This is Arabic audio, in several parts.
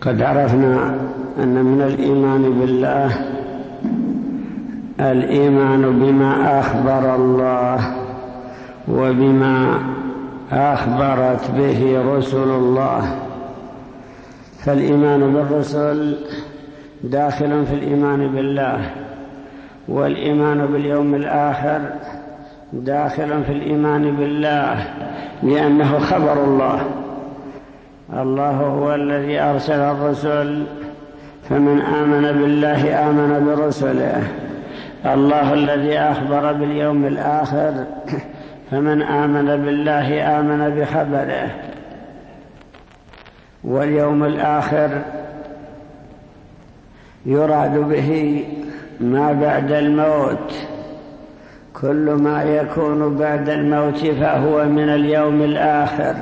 قد عرفنا أن من الإيمان بالله الإيمان بما أخبر الله وبما أخبرت به رسل الله، فالإيمان بالرسل داخل في الإيمان بالله، والإيمان باليوم الآخر داخل في الإيمان بالله، لأنه خبر الله. الله هو الذي أرسل الرسل، فمن آمن بالله آمن برسله. الله الذي أخبر باليوم الآخر، فمن آمن بالله آمن بخبره. واليوم الآخر يراد به ما بعد الموت، كل ما يكون بعد الموت فهو من اليوم الآخر.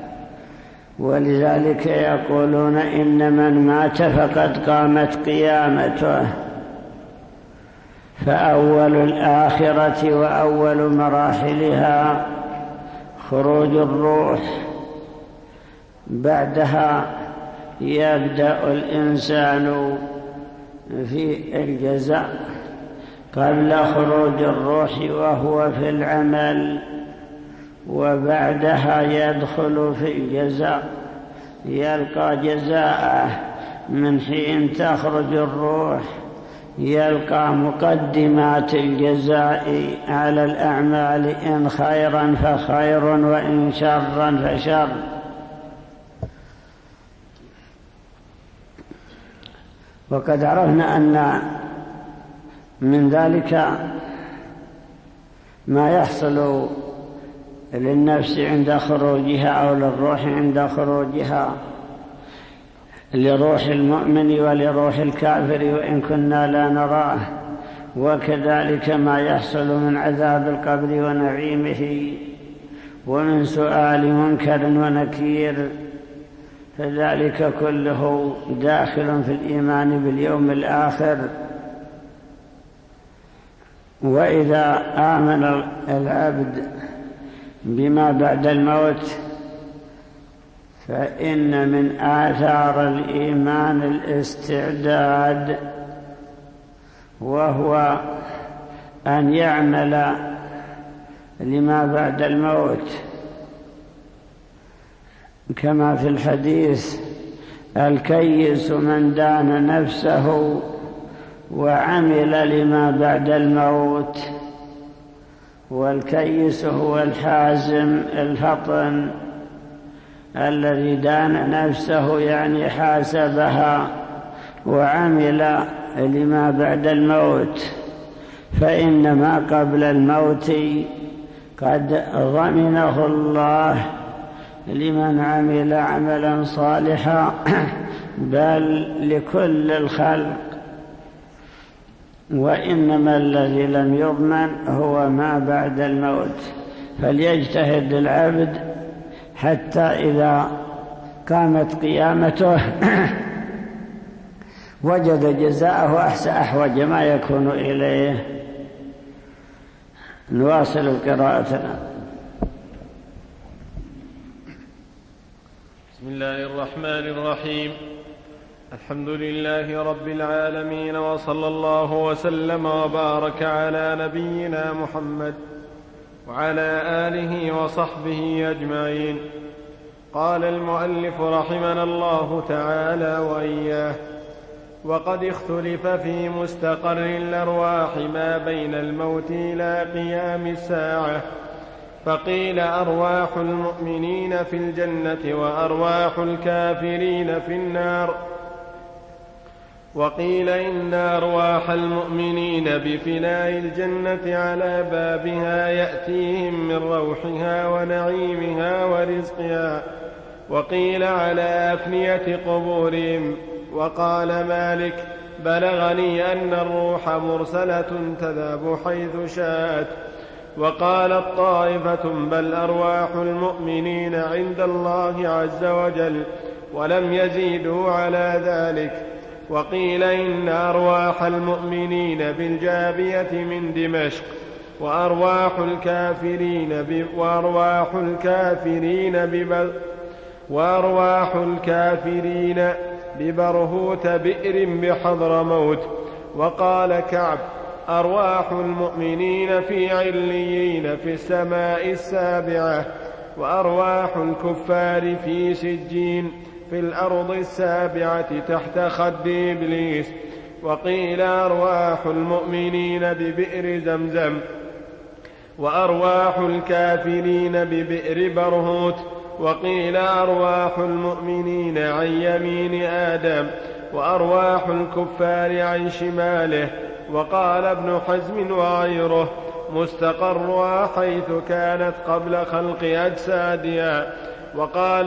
ولذلك يقولون إن من مات فقد قامت قيامته، فأول الآخرة وأول مراحلها خروج الروح، بعدها يبدأ الإنسان في الجزاء قبل خروج الروح وهو في العمل، وبعدها يدخل في الجزاء يلقى جزاءه. من حين تخرج الروح يلقى مقدمات الجزاء على الأعمال، إن خيرا فخير وإن شرا فشر. وقد عرفنا أن من ذلك ما يحصل للنفس عند خروجها أو للروح عند خروجها، لروح المؤمن ولروح الكافر وإن كنا لا نراه، وكذلك ما يحصل من عذاب القبر ونعيمه ومن سؤال منكر ونكير، فذلك كله داخل في الإيمان باليوم الآخر. وإذا آمن العبد بما بعد الموت فإن من آثار الإيمان الاستعداد، وهو أن يعمل لما بعد الموت، كما في الحديث: الكيس من دان نفسه وعمل لما بعد الموت. والكيس هو الحازم الفطن الذي دان نفسه، يعني حاسبها وعمل لما بعد الموت، فإن ما قبل الموت قد ضمنه الله لمن عمل عملا صالحا، بل لكل الخلق. وإنما الذي لم يضمن هو ما بعد الموت. فليجتهد العبد حتى إذا قامت قيامته وجد جزاءه أحوج ما يكون إليه. نواصل قراءتنا. بسم الله الرحمن الرحيم. الحمد لله رب العالمين، وصلى الله وسلم وبارك على نبينا محمد وعلى آله وصحبه أجمعين. قال المؤلف رحمنا الله تعالى وإياه: وقد اختلف في مستقر الأرواح ما بين الموت إلى قيام الساعة، فقيل أرواح المؤمنين في الجنة وأرواح الكافرين في النار، وقيل إن أرواح المؤمنين بفناء الجنة على بابها يأتيهم من روحها ونعيمها ورزقها، وقيل على أفنية قبورهم. وقال مالك: بلغني أن الروح مرسلة تذهب حيث شاءت. وقالت طائفة: بل أرواح المؤمنين عند الله عز وجل، ولم يزيدوا على ذلك. وقيل إن أرواح المؤمنين بالجابية من دمشق، وأرواح الكافرين ببرهوت بئر بحضرموت. وقال كعب: أرواح المؤمنين في عليين في السماء السابعة، وأرواح الكفار في سجين في الأرض السابعة تحت خد إبليس. وقيل أرواح المؤمنين ببئر زمزم، وأرواح الكافرين ببئر برهوت. وقيل أرواح المؤمنين عن يمين آدم، وأرواح الكفار عن شماله. وقال ابن حزم وغيره: مستقرها حيث كانت قبل خلق أجسادها. وقال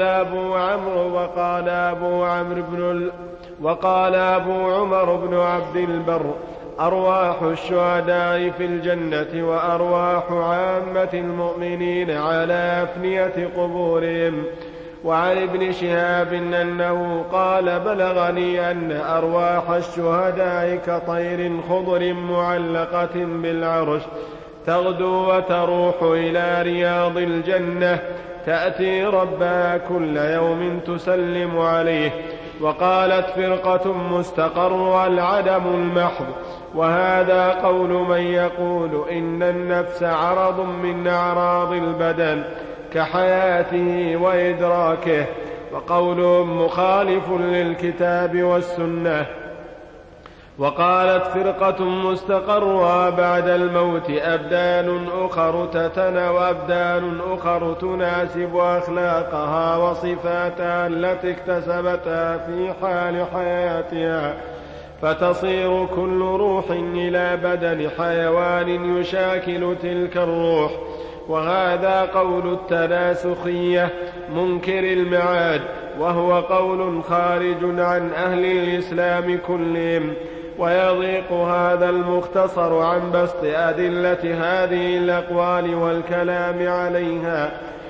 أبو عمر بن عبد البر: أرواح الشهداء في الجنة، وأرواح عامة المؤمنين على أفنية قبورهم. وعن ابن شهاب أنه قال: بلغني أن أرواح الشهداء كطير خضر معلقة بالعرش، تغدو وتروح إلى رياض الجنة، تأتي ربها كل يوم تسلم عليه. وقالت فرقة: مستقر العدم المحض. وهذا قول من يقول إن النفس عرض من أعراض البدن كحياته وإدراكه، وقولهم مخالف للكتاب والسنة. وقالت فرقة: مستقرها بعد الموت أبدان أخر تتنى، وأبدان أخر تناسب أخلاقها وصفاتها التي اكتسبتها في حال حياتها، فتصير كل روح إلى بدن حيوان يشاكل تلك الروح. وهذا قول التناسخية منكر المعاد، وهو قول خارج عن أهل الإسلام كلهم. ويضيق هذا المختصر عن بسط أدلة هذه الأقوال والكلام عليها.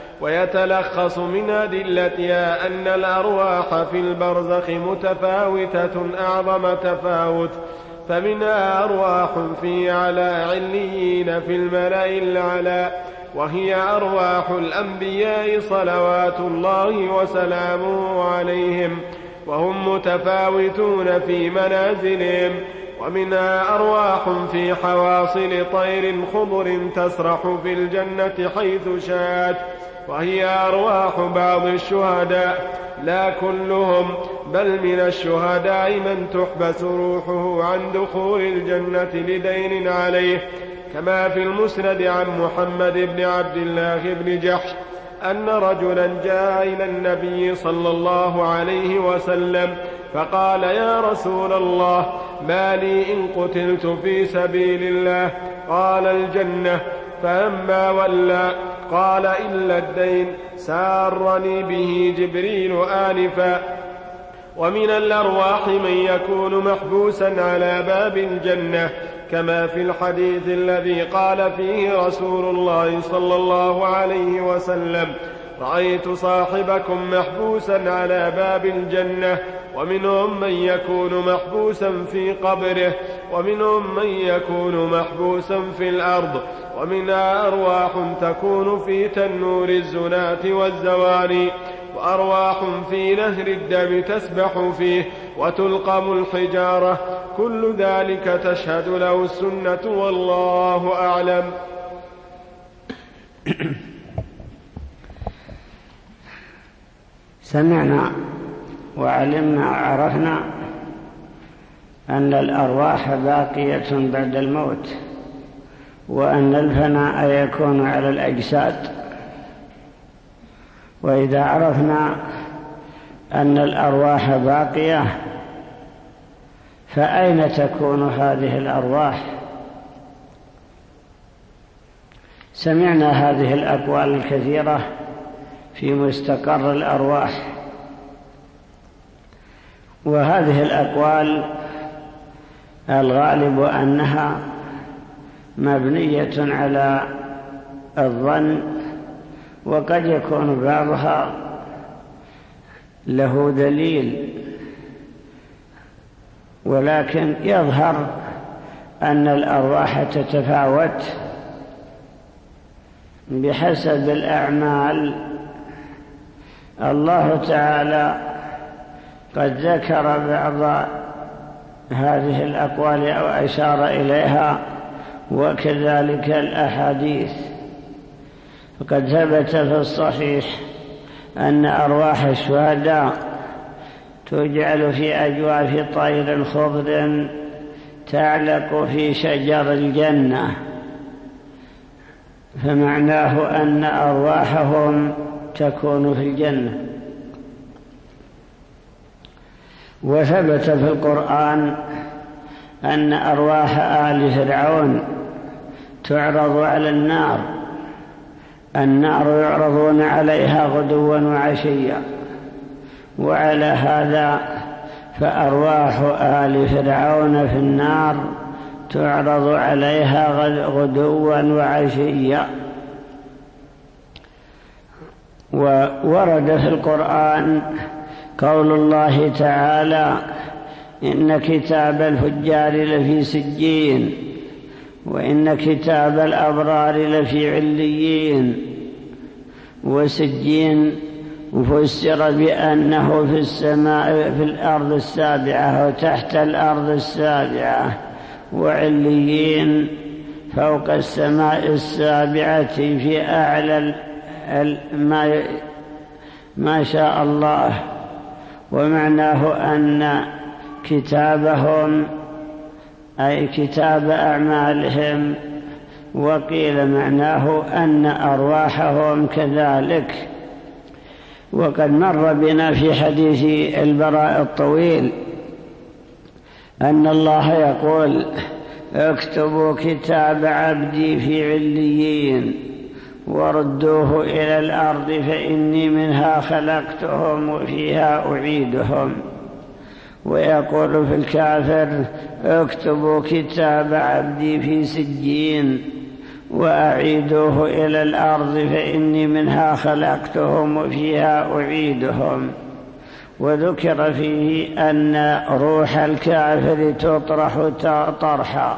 ويتلخص من أدلتها أن الأرواح في البرزخ متفاوتة أعظم تفاوت، فمنها أرواح في أعلى عليين في الملأ الأعلى، وهي أرواح الأنبياء صلوات الله وسلامه عليهم، وهم متفاوتون في منازلهم. ومنها أرواح في حواصل طير خضر تسرح في الجنة حيث شاءت، وهي أرواح بعض الشهداء لا كلهم، بل من الشهداء من تحبس روحه عن دخول الجنة لدين عليه، كما في المسند عن محمد بن عبد الله بن جحش أن رجلا جاء إلى النبي صلى الله عليه وسلم فقال: يا رسول الله، ما لي إن قتلت في سبيل الله؟ قال: الجنة. فلما ولى قال: إلا الدين، سارني به جبريل آنفا. ومن الأرواح من يكون محبوسا على باب الجنة، كما في الحديث الذي قال فيه رسول الله صلى الله عليه وسلم: رأيت صاحبكم محبوسا على باب الجنة. ومنهم من يكون محبوسا في قبره، ومنهم من يكون محبوسا في الأرض. ومنها أرواح تكون في تنور الزناة والزواني، وأرواح في نهر الدم تسبح فيه وتلقم الحجارة. كل ذلك تشهد له السنة، والله أعلم. سمعنا وعلمنا وعرفنا أن الأرواح باقية بعد الموت، وأن الفناء يكون على الأجساد. وإذا عرفنا أن الأرواح باقية، فأين تكون هذه الأرواح؟ سمعنا هذه الأقوال الكثيرة في مستقر الأرواح، وهذه الأقوال الغالب أنها مبنية على الظن، وقد يكون بعضها له دليل، ولكن يظهر أن الأرواح تتفاوت بحسب الأعمال. الله تعالى قد ذكر بعض هذه الأقوال أو أشار إليها، وكذلك الأحاديث. فقد ثبت في الصحيح أن أرواح الشهداء تجعل في أجواف طير خضر تعلق في شجر الجنة، فمعناه أن أرواحهم تكون في الجنة. وثبت في القرآن أن أرواح آل فرعون تعرض على النار يعرضون عليها غدوا وعشيا. وعلى هذا فأرواح آل فرعون في النار تعرض عليها غدوا وعشيا. وورد في القرآن قول الله تعالى: إن كتاب الفجار لفي سجين، وإن كتاب الأبرار لفي عليين. وسجين فسر بأنه في السماء في الأرض السابعة وتحت الأرض السابعة، وعليين فوق السماء السابعة في أعلى ما شاء الله. ومعناه أن كتابهم أي كتاب أعمالهم، وقيل معناه أن أرواحهم كذلك. وقد مر بنا في حديث البراء الطويل أن الله يقول: اكتبوا كتاب عبدي في عليين وردوه إلى الأرض فإني منها خلقتهم وفيها أعيدهم. ويقول في الكافر: اكتبوا كتاب عبدي في سجين وأعيدوه إلى الأرض فإني منها خلقتهم وفيها أعيدهم. وذكر فيه أن روح الكافر تطرح طرحا.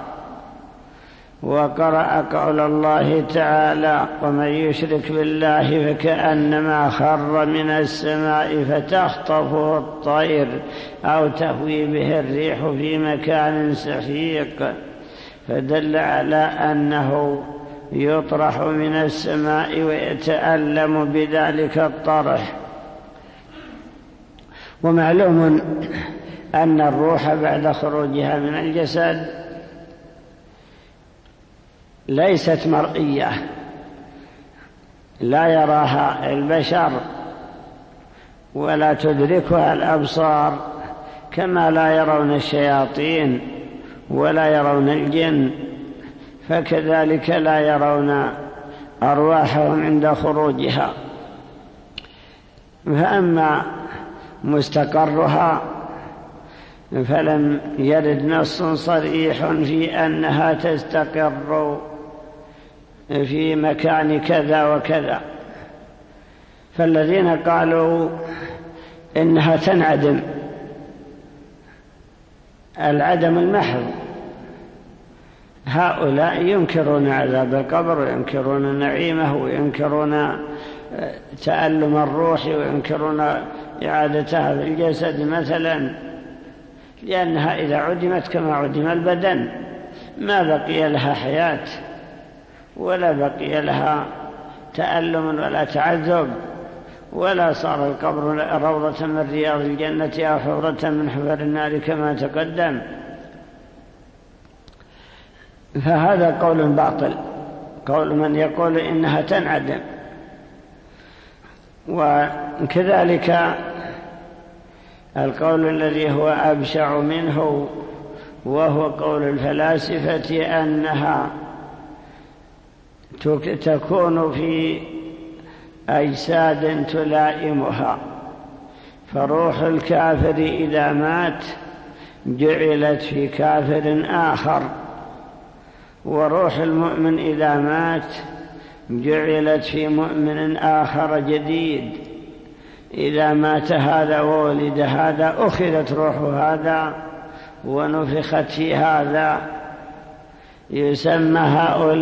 وقرأ قول الله تعالى: ومن يشرك بالله فكأنما خر من السماء فتخطفه الطير أو تهوي به الريح في مكان سحيق، فدل على أنه يطرح من السماء ويتألم بذلك الطرح. ومعلوم أن الروح بعد خروجها من الجسد ليست مرئية، لا يراها البشر ولا تدركها الأبصار، كما لا يرون الشياطين ولا يرون الجن، فكذلك لا يرون أرواحهم عند خروجها. فأما مستقرها فلم يرد نص صريح في أنها تستقر في مكان كذا وكذا. فالذين قالوا إنها تنعدم العدم المحض، هؤلاء ينكرون عذاب القبر وينكرون نعيمه وينكرون تألم الروح وينكرون إعادتها في الجسد مثلا، لأنها إذا عدمت كما عدم البدن ما بقي لها حياة ولا بقي لها تألم ولا تعذب، ولا صار القبر روضة من رياض الجنة أو حفرة من حفر النار كما تقدم. فهذا قول باطل، قول من يقول إنها تنعدم. وكذلك القول الذي هو أبشع منه وهو قول الفلاسفة أنها تكون في أجساد تلائمها، فروح الكافر إذا مات جعلت في كافر آخر، وروح المؤمن إذا مات جعلت في مؤمن آخر جديد. إذا مات هذا وولد هذا أخذت روح هذا ونفخت في هذا. يسمى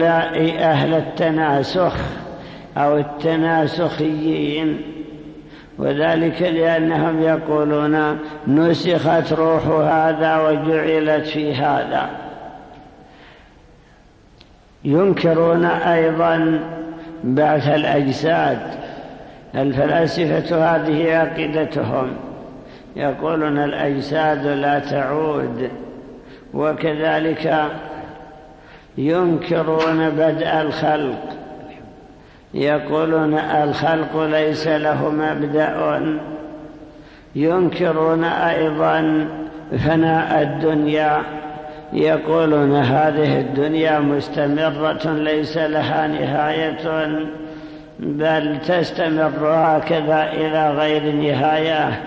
هؤلاء أهل التناسخ أو التناسخيين، وذلك لأنهم يقولون نسخت روح هذا وجعلت في هذا. ينكرون أيضا بعث الأجساد. الفلاسفة هذه عقيدتهم، يقولون الأجساد لا تعود. وكذلك ينكرون بدء الخلق، يقولون الخلق ليس له مبدأ. ينكرون أيضا فناء الدنيا، يقولون هذه الدنيا مستمرة ليس لها نهاية، بل تستمر هكذا إلى غير نهاية.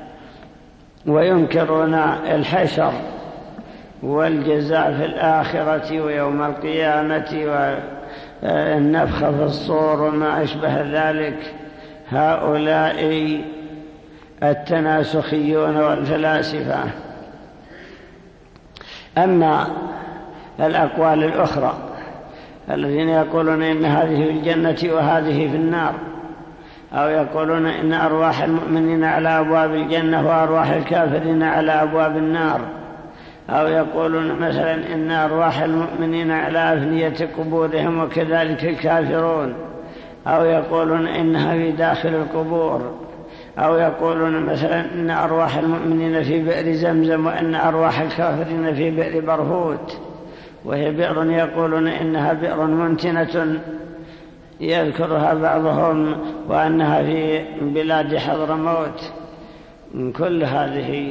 وينكرون الحشر والجزاء في الآخرة ويوم القيامة والنفخ في الصور وما أشبه ذلك. هؤلاء التناسخيون والفلاسفة. أما الأقوال الأخرى الذين يقولون إن هذه في الجنة وهذه في النار، أو يقولون إن أرواح المؤمنين على أبواب الجنة وأرواح الكافرين على أبواب النار، أو يقولون مثلا إن أرواح المؤمنين على أفنية قبورهم وكذلك الكافرون، أو يقولون إنها في داخل القبور، أو يقولون مثلا إن أرواح المؤمنين في بئر زمزم وأن أرواح الكافرين في بئر برهوت، وهي بئر يقولون إنها بئر منتنة يذكرها بعضهم وأنها في بلاد حضرموت. كل هذه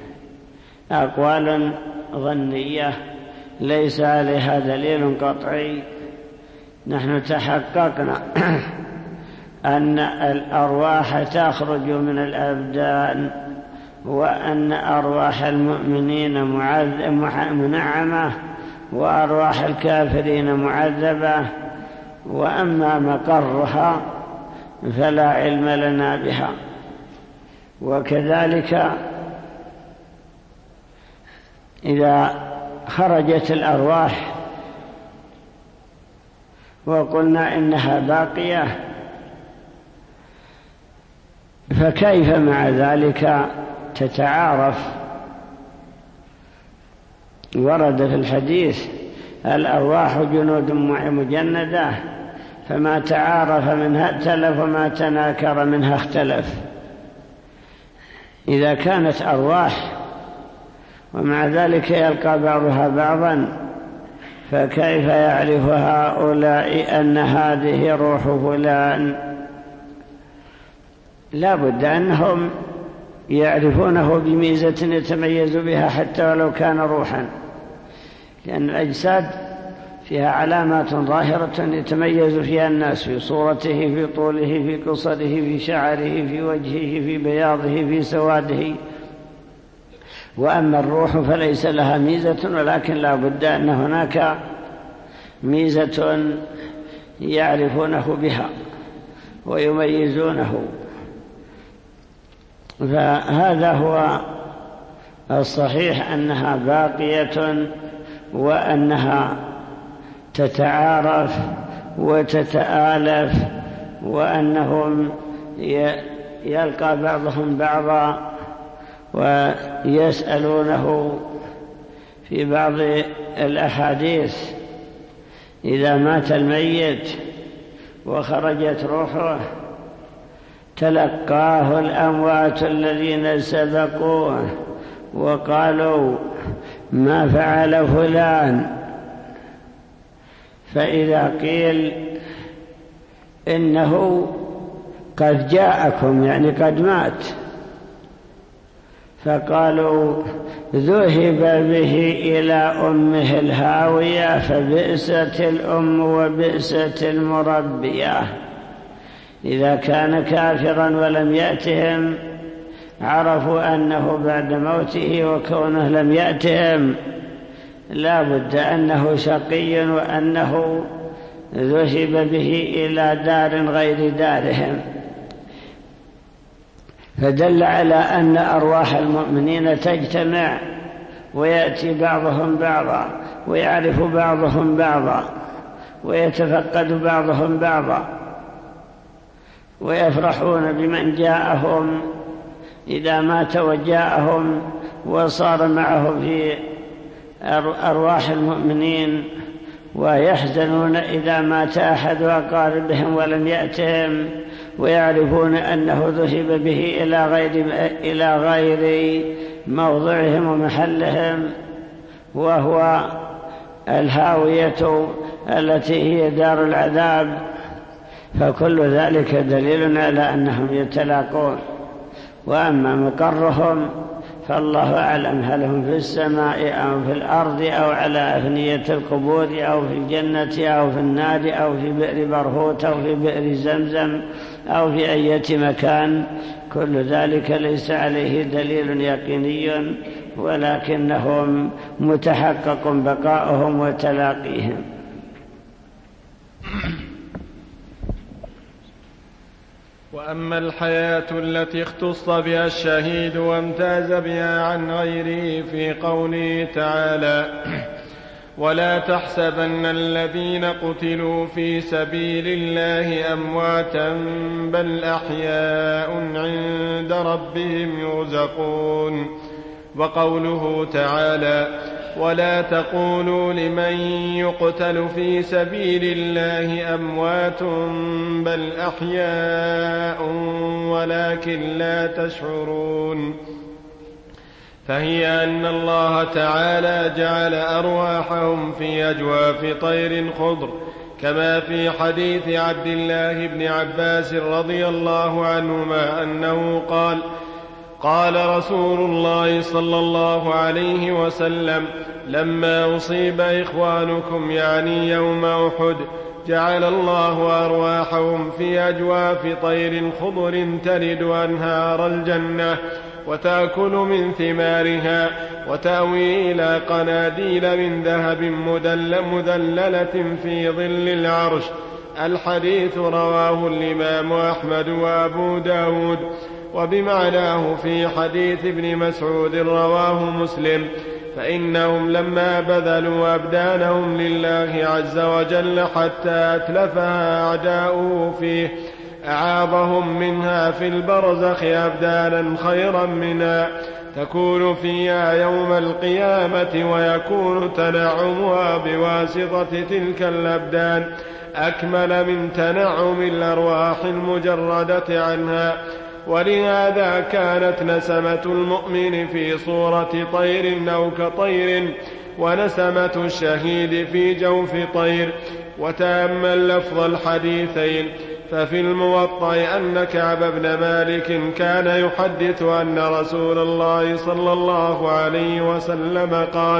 أقوال ظنية ليس عليها دليل قطعي. نحن تحققنا أن الأرواح تخرج من الأبدان، وأن أرواح المؤمنين منعمة وأرواح الكافرين معذبة، وأما مقرها فلا علم لنا بها. وكذلك إذا خرجت الأرواح وقلنا إنها باقية، فكيف مع ذلك تتعارف؟ ورد في الحديث الأرواح جنود مجندة، فما تعارف منها ائتلف وما تناكر منها اختلف. إذا كانت أرواح ومع ذلك يلقى بعضها بعضا، فكيف يعرف هؤلاء أن هذه روح فلان؟ لا بد أنهم يعرفونه بميزة يتميز بها حتى ولو كان روحا، لأن الأجساد فيها علامات ظاهرة يتميز فيها الناس في صورته، في طوله، في قصره، في شعره، في وجهه، في بياضه، في سواده. وأما الروح فليس لها ميزة، ولكن لا بد أن هناك ميزة يعرفونه بها ويميزونه. فهذا هو الصحيح، أنها باقية وأنها تتعارف وتتآلف، وأنهم يلقى بعضهم بعضا ويسألونه. في بعض الأحاديث إذا مات الميت وخرجت روحه تلقاه الأموات الذين سبقوه وقالوا ما فعل فلان، فإذا قيل إنه قد جاءكم يعني قد مات، فقالوا ذهب به إلى أمه الهاوية فبئست الأم وبئست المربية. إذا كان كافرا ولم يأتهم عرفوا أنه بعد موته، وكونه لم يأتهم لا بد أنه شقي وأنه ذهب به إلى دار غير دارهم. فدل على أن أرواح المؤمنين تجتمع ويأتي بعضهم بعضا ويعرف بعضهم بعضا ويتفقد بعضهم بعضا. ويفرحون بمن جاءهم إذا مات وجاءهم وصار معه في أرواح المؤمنين، ويحزنون إذا مات أحد أقاربهم ولم يأتهم، ويعرفون أنه ذهب به إلى غير موضعهم ومحلهم، وهو الهاوية التي هي دار العذاب. فكل ذلك دليل على أنهم يتلاقون. وأما مقرهم فالله أعلم، هل هم في السماء أو في الأرض أو على أفنية القبور أو في الجنة أو في النار أو في بئر برهوت أو في بئر زمزم أو في أي مكان، كل ذلك ليس عليه دليل يقيني، ولكنهم متحقق بقاؤهم وتلاقيهم. وأما الحياة التي اختص بها الشهيد وامتاز بها عن غيره في قوله تعالى: ولا تحسبن الذين قتلوا في سبيل الله أمواتا بل أحياء عند ربهم يرزقون. وقوله تعالى: ولا تقولوا لمن يقتل في سبيل الله أموات بل أحياء ولكن لا تشعرون. فهي أن الله تعالى جعل أرواحهم في أجواف طير خضر، كما في حديث عبد الله بن عباس رضي الله عنهما أنه قال: قال رسول الله صلى الله عليه وسلم: لما أصيب إخوانكم يعني يوم أحد جعل الله أرواحهم في أجواف طير خضر تلد أنهار الجنة وتأكل من ثمارها وتأوي إلى قناديل من ذهب مذللة في ظل العرش. الحديث رواه الإمام أحمد وأبو داود، وبمعناه في حديث ابن مسعود رواه مسلم: فإنهم لما بذلوا أبدانهم لله عز وجل حتى أتلفها أعداؤه فيه أعاضهم منها في البرزخ أبدانا خيرا منها تكون فيها يوم القيامة، ويكون تنعمها بواسطة تلك الأبدان أكمل من تنعم الأرواح المجردة عنها. ولهذا كانت نسمة المؤمن في صورة طير أو كطير، ونسمة الشهيد في جوف طير. وتأمل لفظ الحديثين، ففي الموطأ أن كعب بن مالك كان يحدث أن رسول الله صلى الله عليه وسلم قال: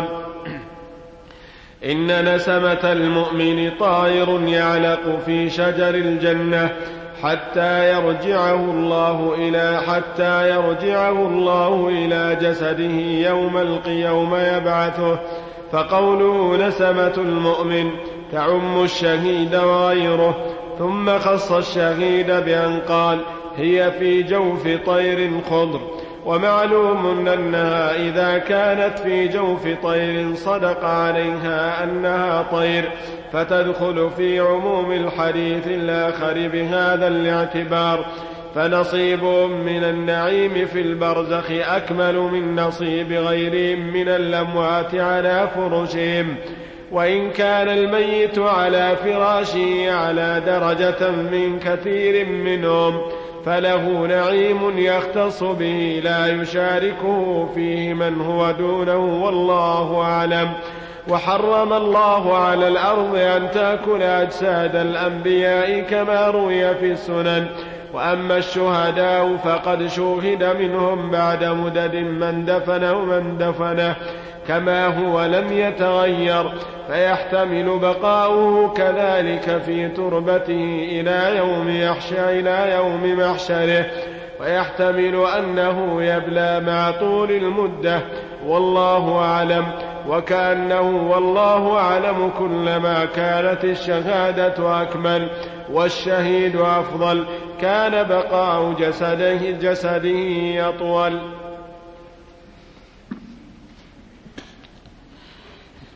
إن نسمة المؤمن طائر يعلق في شجر الجنة حتى يرجعه الله إلى جسده يوم يبعثه. فقوله نسمة المؤمن تعم الشهيد وغيره، ثم خص الشهيد بأن قال: هي في جوف طير خضر. ومعلوم أنها إذا كانت في جوف طير صدق عليها أنها طير، فتدخل في عموم الحديث الآخر بهذا الاعتبار. فنصيبهم من النعيم في البرزخ أكمل من نصيب غيرهم من الأموات على فرشهم، وإن كان الميت على فراشه على درجة من كثير منهم، فله نعيم يختص به لا يشاركه فيه من هو دونه، والله أعلم. وحرم الله على الأرض أن تأكل أجساد الأنبياء كما روي في السنن. وأما الشهداء فقد شوهد منهم بعد مدد من دفنه كما هو لم يتغير، فيحتمل بقاؤه كذلك في تربته إلى يوم محشره، ويحتمل أنه يبلى مع طول المدة، والله أعلم. وكأنه والله أعلم كلما كانت الشهادة أكمل والشهيد أفضل كان بقاء جسده أطول.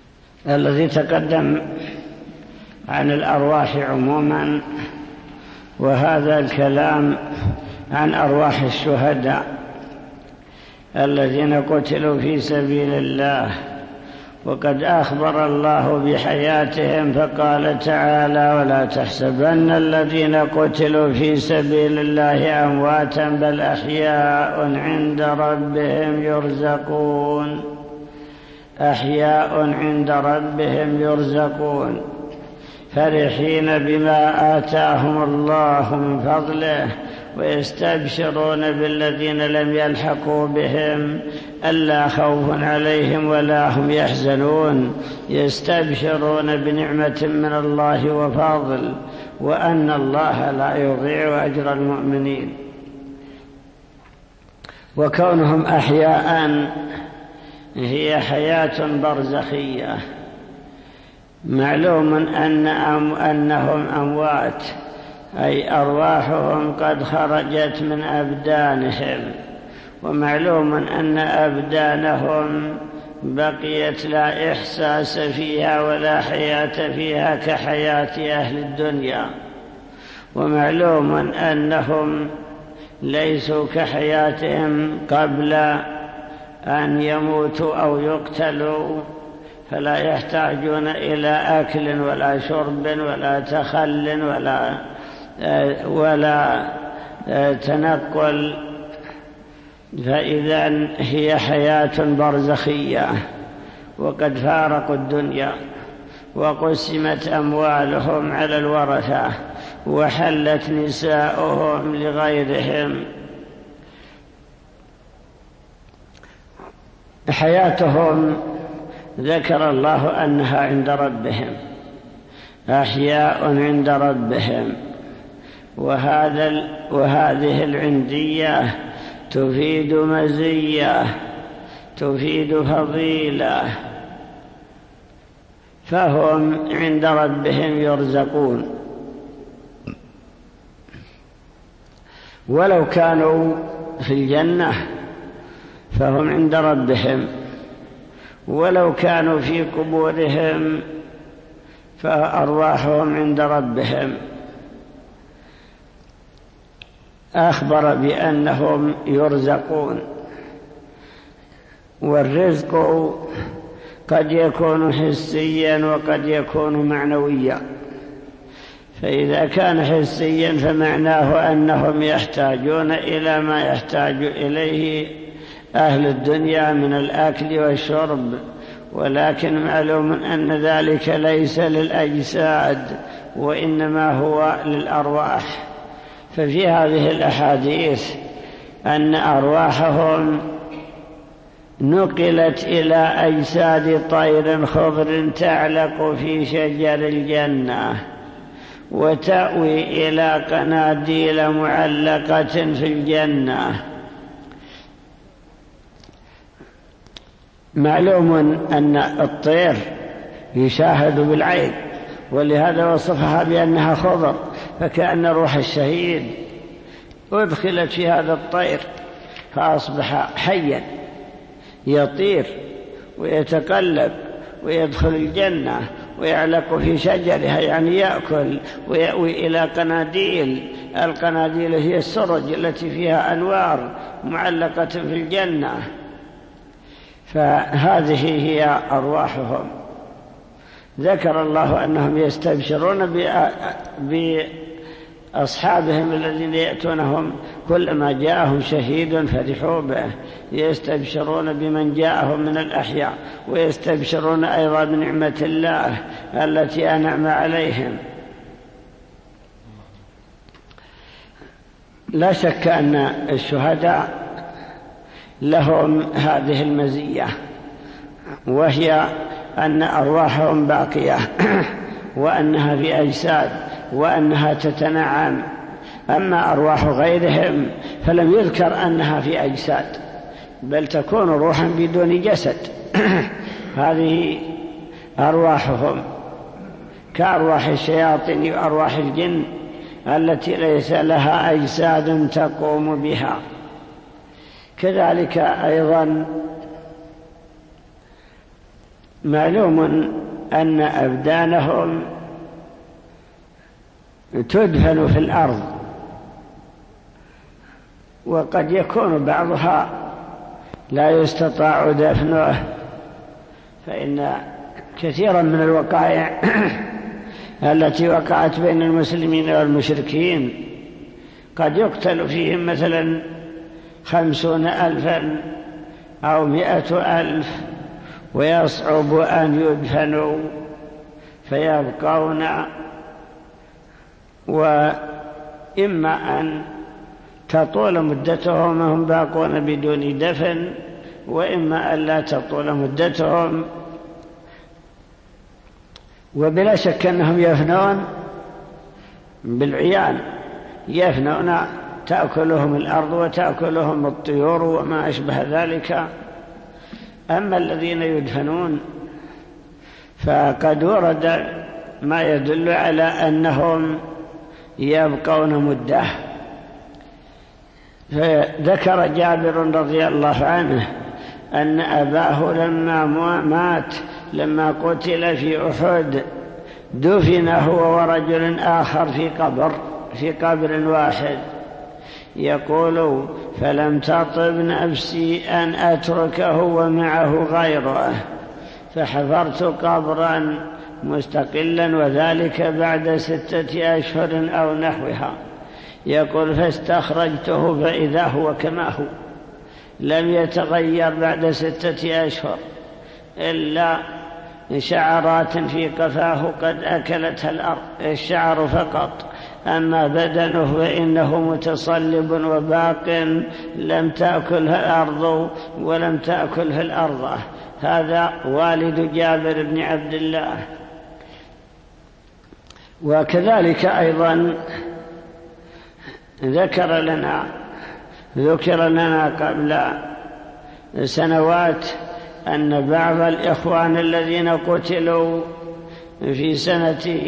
الذي تقدم عن الأرواح عموما وهذا الكلام عن أرواح الشهداء الذين قتلوا في سبيل الله، وقد أخبر الله بحياتهم فقال تعالى: ولا تحسبن الذين قتلوا في سبيل الله أمواتا بل أحياء عند ربهم يرزقون. أحياء عند ربهم يرزقون فرحين بما آتاهم الله من فضله ويستبشرون بالذين لم يلحقوا بهم ألا خوف عليهم ولا هم يحزنون، يستبشرون بنعمة من الله وفضل وأن الله لا يضيع أجر المؤمنين. وكونهم أحياء هي حياة برزخية. معلوم أنهم أموات، أي أرواحهم قد خرجت من أبدانهم، ومعلوم أن أبدانهم بقيت لا إحساس فيها ولا حياة فيها كحياة أهل الدنيا، ومعلوم أنهم ليسوا كحياتهم قبل أن يموتوا أو يقتلوا، فلا يحتاجون إلى أكل ولا شرب ولا تخل ولا تنقل، فإذا هي حياة برزخية. وقد فارقوا الدنيا وقسمت أموالهم على الورثة وحلت نساؤهم لغيرهم. حياتهم ذكر الله أنها عند ربهم، أحياء عند ربهم، وهذه العندية تفيد مزية، تفيد فضيلة، فهم عند ربهم يرزقون. ولو كانوا في الجنة فهم عند ربهم، ولو كانوا في قبورهم فأرواحهم عند ربهم. أخبر بأنهم يرزقون، والرزق قد يكون حسيا وقد يكون معنويا. فإذا كان حسيا فمعناه أنهم يحتاجون إلى ما يحتاج إليه أهل الدنيا من الأكل والشرب، ولكن معلوم أن ذلك ليس للأجساد وإنما هو للأرواح. ففي هذه الأحاديث أن أرواحهم نقلت إلى أجساد طير خضر تعلق في شجر الجنة وتأوي إلى قناديل معلقة في الجنة. معلوم أن الطير يشاهد بالعين، ولهذا وصفها بأنها خضر، فكأن روح الشهيد أدخلت في هذا الطير فأصبح حيا يطير ويتقلب ويدخل الجنة ويعلق في شجرها، يعني يأكل ويأوي إلى قناديل. القناديل هي السرج التي فيها أنوار معلقة في الجنة. فهذه هي أرواحهم. ذكر الله أنهم يستبشرون بأصحابهم الذين يأتونهم كلما جاءهم شهيد فرحوا به، يستبشرون بمن جاءهم من الأحياء، ويستبشرون أيضا بنعمة الله التي أنعم عليهم. لا شك أن الشهداء لهم هذه المزية، وهي أن أرواحهم باقية وأنها في أجساد وأنها تتنعم. أما أرواح غيرهم فلم يذكر أنها في أجساد، بل تكون روحا بدون جسد. هذه أرواحهم كأرواح الشياطين وأرواح الجن التي ليس لها أجساد تقوم بها. كذلك أيضا معلوم أن أبدانهم تدفن في الأرض وقد يكون بعضها لا يستطاع دفنه، فإن كثيرا من الوقائع التي وقعت بين المسلمين والمشركين قد يقتل فيهم مثلا 50,000 أو 100,000 ويصعب أن يدفنوا فيبقون، وإما أن تطول مدتهم وهم باقون بدون دفن، وإما أن لا تطول مدتهم. وبلا شك أنهم يفنون بالعيان، يفنون تأكلهم الأرض وتأكلهم الطيور وما أشبه ذلك. أما الذين يدفنون فقد ورد ما يدل على أنهم يبقون مدة. فذكر جابر رضي الله عنه أن أباه لما مات، لما قتل في أحد، دفن هو ورجل آخر في قبر واحد. يقول: فلم تطب نفسي أن أتركه ومعه غيره، فحفرت قبرا مستقلا، وذلك بعد 6 أشهر أو نحوها. يقول: فاستخرجته فإذا هو كما هو، لم يتغير بعد 6 أشهر إلا شعرات في قفاه قد أكلتها الأرض، الشعر فقط، أما بدنه فإنه متصلب وباق، لم تأكله الأرض ولم تأكله الأرض. هذا والد جابر بن عبد الله. وكذلك أيضا ذكر لنا قبل سنوات أن بعض الإخوان الذين قتلوا في سنة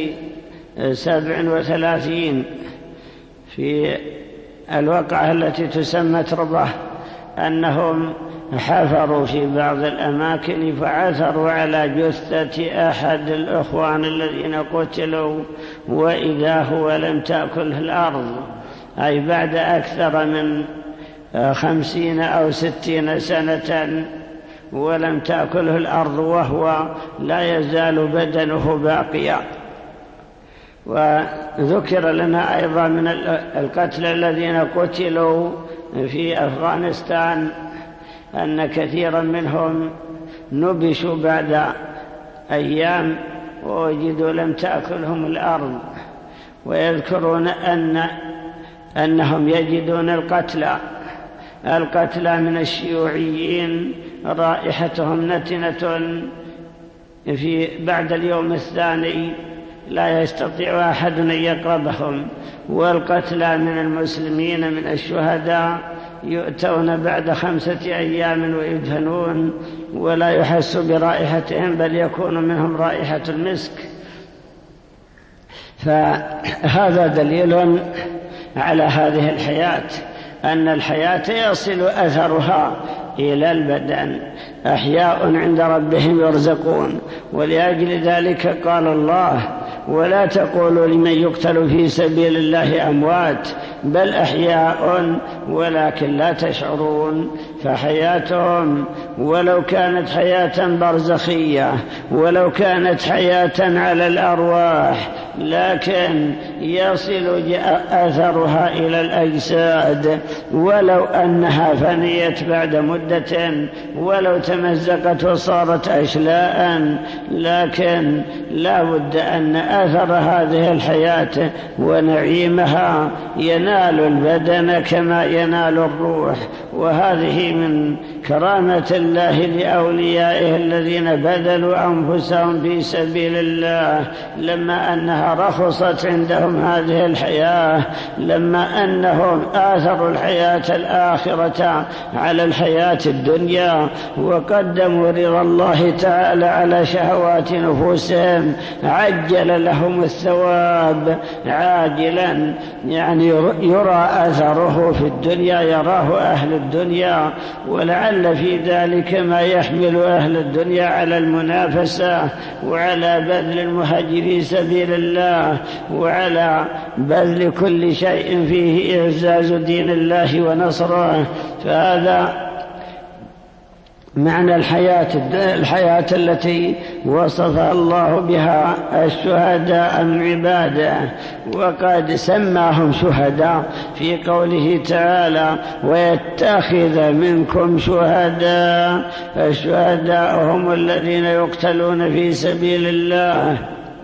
37 في الوقعة التي تسمى تربة، أنهم حفروا في بعض الأماكن فعثروا على جثة أحد الإخوان الذين قتلوا، وإذا هو لم تأكله الأرض، أي بعد أكثر من 50 أو 60 سنة ولم تأكله الأرض، وهو لا يزال بدنه باقيا. وذكر لنا أيضا من القتلى الذين قتلوا في أفغانستان أن كثيرا منهم نبشوا بعد أيام ووجدوا لم تأكلهم الأرض. ويذكرون أنهم يجدون القتلى من الشيوعيين رائحتهم نتنة بعد اليوم الثاني، لا يستطيع أحد أن يقربهم. والقتلى من المسلمين من الشهداء يؤتون بعد 5 أيام ويدفنون ولا يحس برائحتهم، بل يكون منهم رائحة المسك. فهذا دليل على هذه الحياة، أن الحياة يصل أثرها إلى البدن، أحياء عند ربهم يرزقون. ولأجل ذلك قال الله: ولا تقولوا لمن يقتل في سبيل الله أموات بل أحياء ولكن لا تشعرون. فحياتهم ولو كانت حياة برزخية، ولو كانت حياة على الأرواح، لكن يصل أثرها إلى الأجساد، ولو أنها فنيت بعد مدة، ولو تمزقت وصارت أشلاء، لكن لا بد أن أثر هذه الحياة ونعيمها ينال البدن كما ينال الروح. وهذه من كرامة الله لأوليائه الذين بذلوا أنفسهم في سبيل الله، لما أنها رخصت عندهم هذه الحياة، لما أنهم آثروا الحياة الآخرة على الحياة الدنيا، وقدموا رضا الله تعالى على شهوات نفوسهم، عجل لهم الثواب عاجلا، يعني يرى أثره في الدنيا، يراه أهل الدنيا الدنيا، ولعل في ذلك ما يحمل أهل الدنيا على المنافسة وعلى بذل المهاجر في سبيل الله وعلى بذل كل شيء فيه إعزاز دين الله ونصره. فهذا معنى الحياة التي وصف الله بها الشهداء من عباده، وقد سماهم شهداء في قوله تعالى: ويتخذ منكم شهداء. الشهداء هم الذين يقتلون في سبيل الله.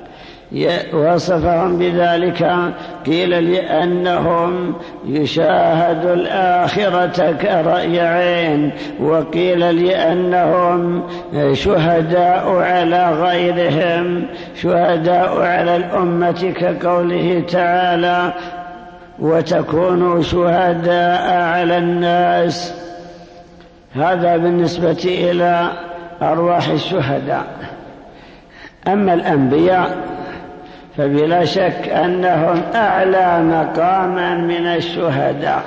وصفهم بذلك، قيل لأنهم يشاهدوا الآخرة كرأي عين، وقيل لأنهم شهداء على غيرهم، شهداء على الأمة، كقوله تعالى: وتكونوا شهداء على الناس. هذا بالنسبة إلى أرواح الشهداء. أما الأنبياء فبلا شك أنهم أعلى مقاما من الشهداء،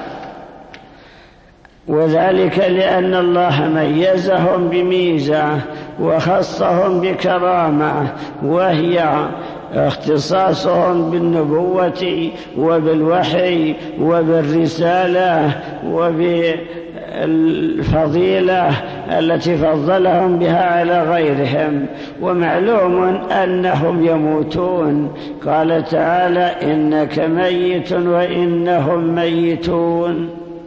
وذلك لأن الله ميزهم بميزة وخصهم بكرامة، وهي اختصاصهم بالنبوة وبالوحي وبالرسالة وبالفضيلة التي فضلهم بها على غيرهم. ومعلوم أنهم يموتون، قال تعالى: إنك ميت وإنهم ميتون.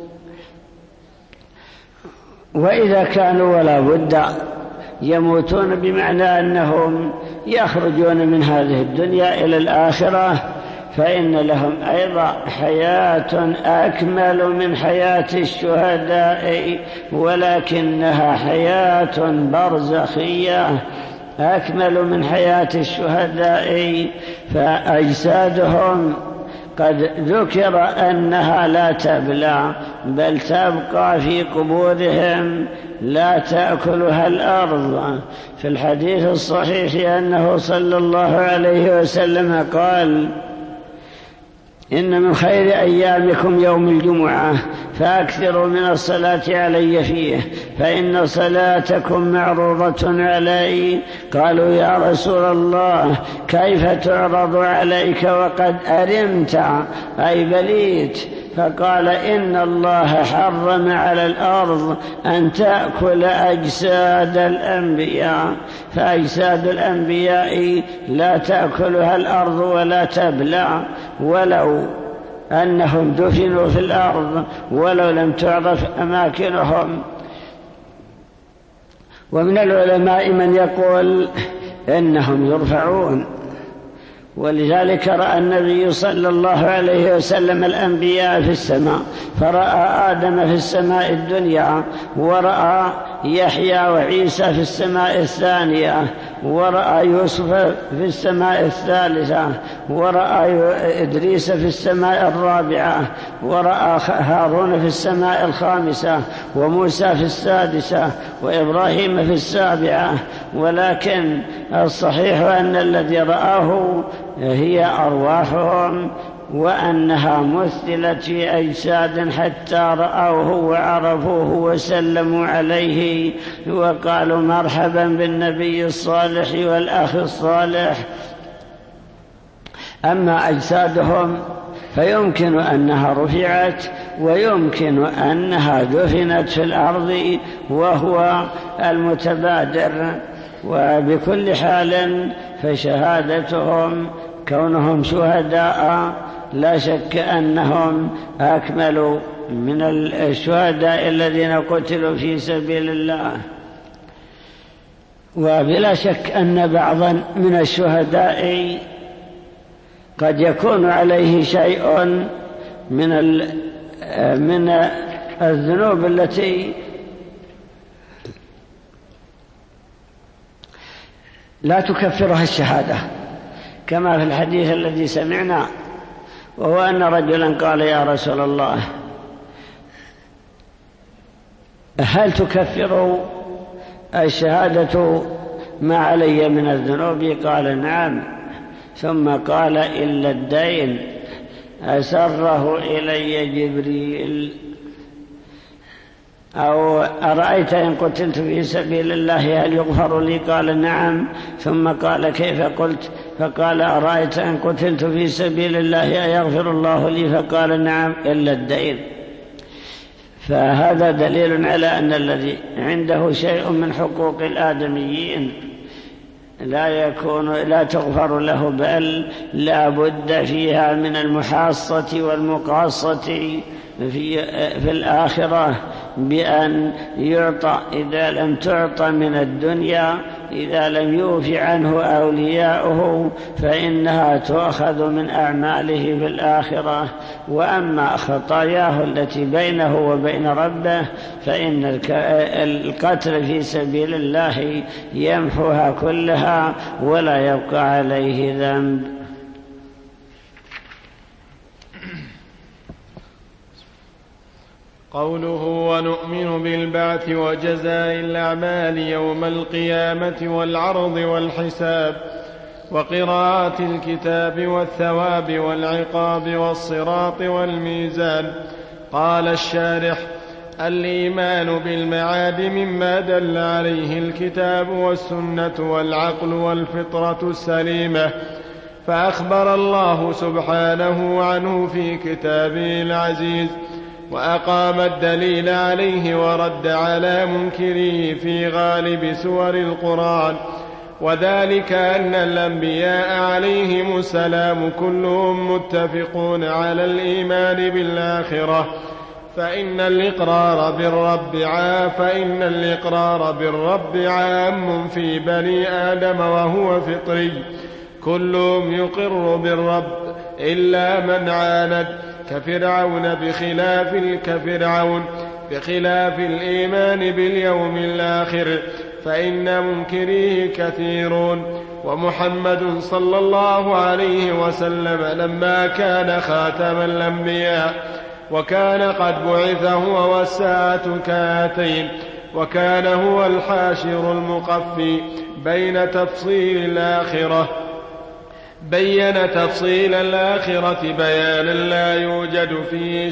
وإذا كانوا ولا بد يموتون بمعنى أنهم يخرجون من هذه الدنيا إلى الآخرة، فإن لهم أيضا حياة أكمل من حياة الشهداء، ولكنها حياة برزخية أكمل من حياة الشهداء. فأجسادهم قد ذكر أنها لا تبلى، بل تبقى في قبورهم لا تأكلها الأرض. في الحديث الصحيح أنه صلى الله عليه وسلم قال: إن من خير أيامكم يوم الجمعة، فأكثروا من الصلاة علي فيه، فإن صلاتكم معروضة علي. قالوا: يا رسول الله، كيف تعرض عليك وقد أرمت أي بليت؟ فقال: إن الله حرم على الأرض أن تأكل أجساد الأنبياء، فأجساد الأنبياء لا تأكلها الأرض ولا تبلع، ولو أنهم دفنوا في الأرض ولو لم تعرف أماكنهم. ومن العلماء من يقول إنهم يرفعون، ولذلك رأى النبي صلى الله عليه وسلم الأنبياء في السماء، فرأى آدم في السماء الدنيا، ورأى يحيى وعيسى في السماء الثانية، ورأى يوسف في السماء الثالثة، ورأى إدريس في السماء الرابعة، ورأى هارون في السماء الخامسة، وموسى في السادسة، وإبراهيم في السابعة. ولكن الصحيح أن الذي رآه هي أرواحهم، وأنها مثلت في أجساد حتى رأوه وعرفوه وسلموا عليه وقالوا: مرحبا بالنبي الصالح والأخ الصالح. أما أجسادهم فيمكن أنها رفعت، ويمكن أنها دفنت في الأرض، وهو المتبادر. وبكل حال فشهادتهم كونهم شهداء لا شك أنهم أكمل من الشهداء الذين قتلوا في سبيل الله. وبلا شك أن بعضا من الشهداء قد يكون عليه شيء من الذنوب التي لا تكفرها الشهادة، كما في الحديث الذي سمعنا، وهو أن رجلا قال: يا رسول الله، هل تكفر الشهادة ما علي من الذنوب؟ قال: نعم. ثم قال: إلا الدين أسره إلي جبريل. أو أرأيت إن قتلت في سبيل الله هل يغفر لي؟ قال نعم. ثم قال كيف قلت؟ فقال أرأيت إن قتلت في سبيل الله يغفر الله لي؟ فقال نعم إلا الدين. فهذا دليل على أن الذي عنده شيء من حقوق الآدميين لا تغفر له، بل لا بد فيها من المحاصة والمقاصة في الآخرة بأن يعطى. إذا لم تعطى من الدنيا، إذا لم يوف عنه أولياؤه، فإنها تؤخذ من أعماله في الآخرة. وأما خطاياه التي بينه وبين ربه فإن القتل في سبيل الله يمحوها كلها ولا يبقى عليه ذنب. قوله ونؤمن بالبعث وجزاء الأعمال يوم القيامة والعرض والحساب وقراءة الكتاب والثواب والعقاب والصراط والميزان. قال الشارح: الإيمان بالمعاد مما دل عليه الكتاب والسنة والعقل والفطرة السليمة، فأخبر الله سبحانه عنه في كتابه العزيز، وأقام الدليل عليه ورد على منكره في غالب سور القرآن. وذلك أن الأنبياء عليهم السلام كلهم متفقون على الإيمان بالآخرة، فإن الإقرار بالرب عام في بني آدم وهو فطري، كلهم يقر بالرب إلا من عاند كفرعون بخلاف الإيمان باليوم الآخر، فإن منكريه كثيرون. ومحمد صلى الله عليه وسلم لما كان خاتم الأنبياء وكان قد بعث هو والساعة كهاتين، وكان هو الحاشر المقفي بين تفصيل الآخرة بيانا لا يوجد فيه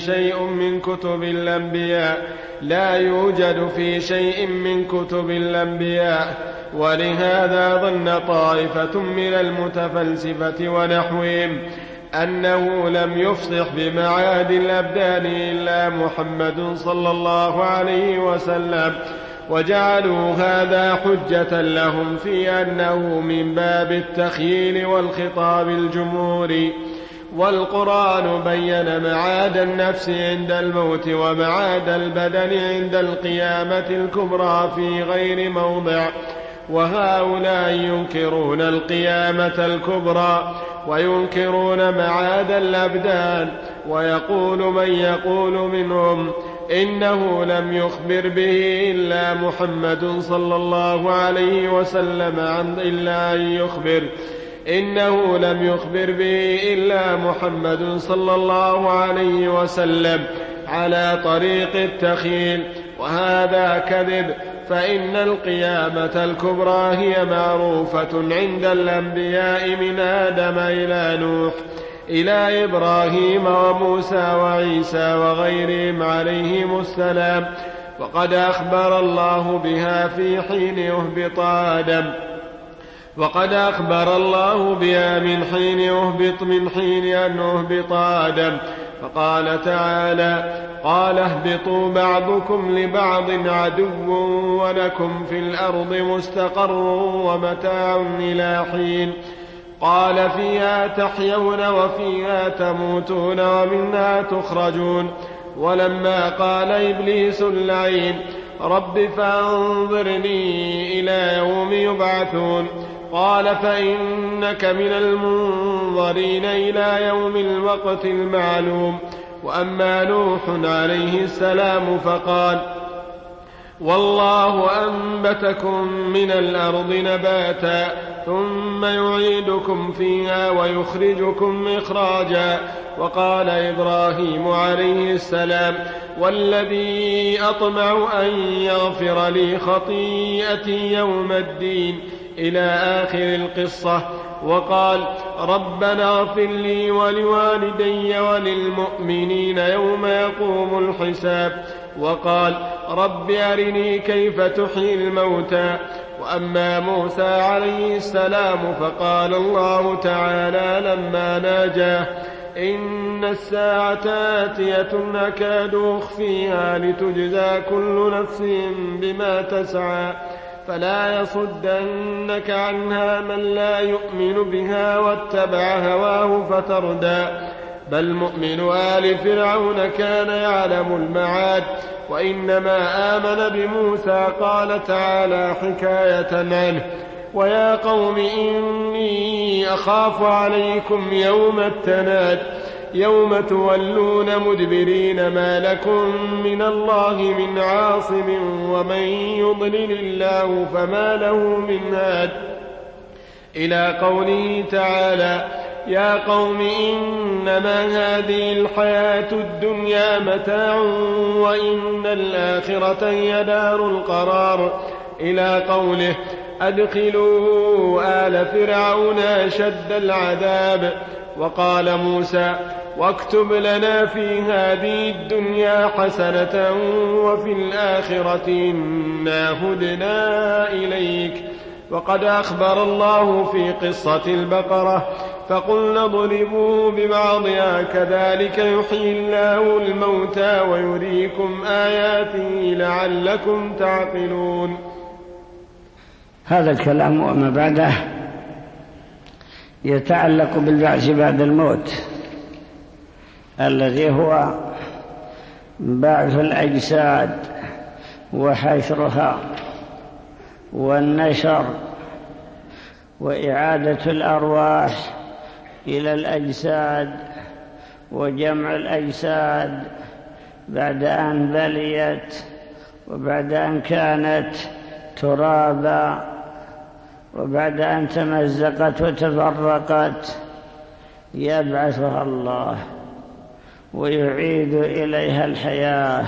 شيء من كتب الأنبياء. ولهذا ظن طائفة من المتفلسفة ونحوهم أنه لم يفصح بمعاد الأبدان إلا محمد صلى الله عليه وسلم، وجعلوا هذا حجة لهم في أنه من باب التخييل والخطاب الجمهوري. والقرآن بين معاد النفس عند الموت ومعاد البدن عند القيامة الكبرى في غير موضع، وهؤلاء ينكرون القيامة الكبرى وينكرون معاد الأبدان. ويقول من يقول منهم إنه لم يخبر به إلا محمد صلى الله عليه وسلم على طريق التخيل، وهذا كذب، فإن القيامة الكبرى هي معروفة عند الأنبياء من آدم إلى نوح إلى إبراهيم وموسى وعيسى وغيرهم عليهم السلام، وقد أخبر الله بها من حين أن أهبط آدم. فقال تعالى: قال اهبطوا بعضكم لبعض عدو ولكم في الأرض مستقر ومتاع إلى حين. قال فيها تحيون وفيها تموتون ومنها تخرجون. ولما قال إبليس اللعين: رب فانظرني إلى يوم يبعثون، قال فإنك من المنظرين إلى يوم الوقت المعلوم. وأما نوح عليه السلام فقال: والله أنبتكم من الأرض نباتا ثم يعيدكم فيها ويخرجكم إخراجا. وقال إبراهيم عليه السلام: والذي أطمع أن يغفر لي خطيئتي يوم الدين إلى آخر القصة. وقال: ربنا اغفر لي ولوالدي وللمؤمنين يوم يقوم الحساب. وقال: رب أرني كيف تحيي الموتى. وأما موسى عليه السلام فقال الله تعالى لما ناجاه إن الساعة آتية أكاد أخفيها لتجزى كل نفس بما تسعى فلا يصدنك عنها من لا يؤمن بها واتبع هواه فتردى. بل مؤمن آل فرعون كان يعلم المعاد وإنما آمن بموسى. قال تعالى حكاية عنه ويا قوم إني أخاف عليكم يوم التناد يوم تولون مدبرين ما لكم من الله من عاصم ومن يضلل الله فما له من هاد. إلى قوله تعالى يا قوم إنما هذه الحياة الدنيا متاع وإن الآخرة هي دار القرار. إلى قوله أدخلوا آل فرعون أشد العذاب. وقال موسى واكتب لنا في هذه الدنيا حسنة وفي الآخرة إنا هدنا إليك. وقد أخبر الله في قصة البقرة فقلنا اضربوه ببعضها كذلك يحيي الله الموتى ويريكم آياته لعلكم تعقلون. هذا الكلام وما بعده يتعلق بالبعث بعد الموت الذي هو بعث الأجساد وحشرها والنشر وإعادة الأرواح إلى الأجساد وجمع الأجساد بعد أن بليت وبعد أن كانت ترابا وبعد أن تمزقت وتفرقت يبعثها الله ويعيد إليها الحياة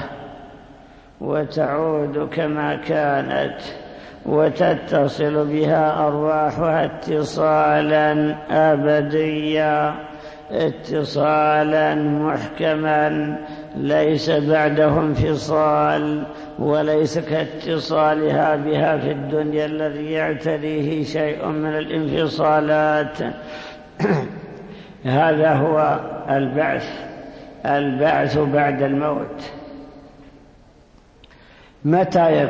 وتعود كما كانت وتتصل بها أرواحها اتصالا أبديا اتصالا محكما ليس بعده انفصال وليس كاتصالها بها في الدنيا الذي يعتريه شيء من الانفصالات. هذا هو البعث بعد الموت. متى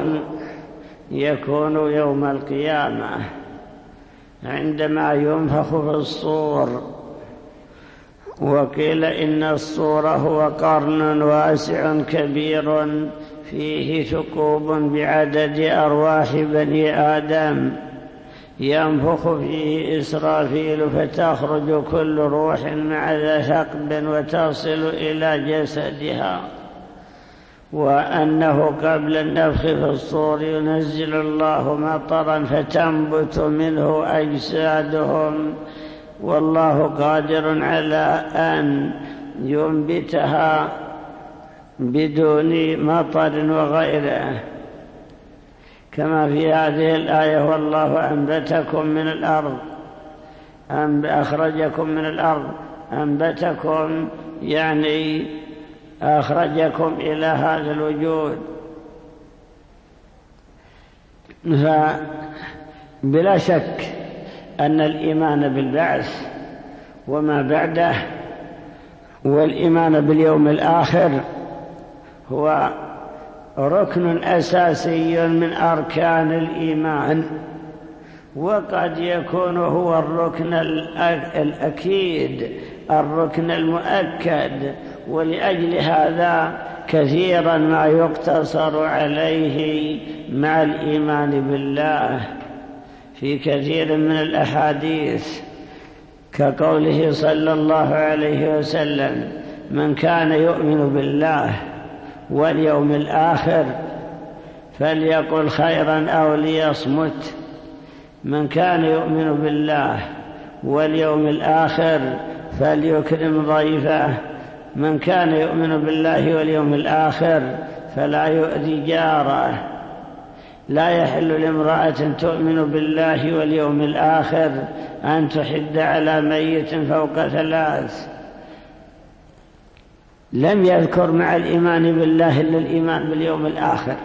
يكون يوم القيامة عندما ينفخ في الصور. وقيل إن الصور هو قرن واسع كبير فيه ثقوب بعدد أرواح بني آدم ينفخ فيه إسرافيل فتخرج كل روح مع ذا ثقب وتصل إلى جسدها. وأنه قبل النفخ في الصور ينزل الله مطرا فتنبت منه أجسادهم والله قادر على أن ينبتها بدون مطر وغيره كما في هذه الآية والله أنبتكم من الأرض أخرجكم من الأرض أنبتكم يعني أخرجكم إلى هذا الوجود. فبلا شك أن الإيمان بالبعث وما بعده والإيمان باليوم الآخر هو ركن أساسي من أركان الإيمان وقد يكون هو الركن الأكيد الركن المؤكد. ولأجل هذا كثيرا ما يقتصر عليه مع الإيمان بالله في كثير من الأحاديث كقوله صلى الله عليه وسلم من كان يؤمن بالله واليوم الآخر فليقل خيرا أو ليصمت. من كان يؤمن بالله واليوم الآخر فليكرم ضيفه. من كان يؤمن بالله واليوم الآخر فلا يؤذي جاره. لا يحل لامرأة تؤمن بالله واليوم الآخر أن تحد على ميت فوق 3 لم يذكر مع الإيمان بالله إلا الإيمان باليوم الآخر،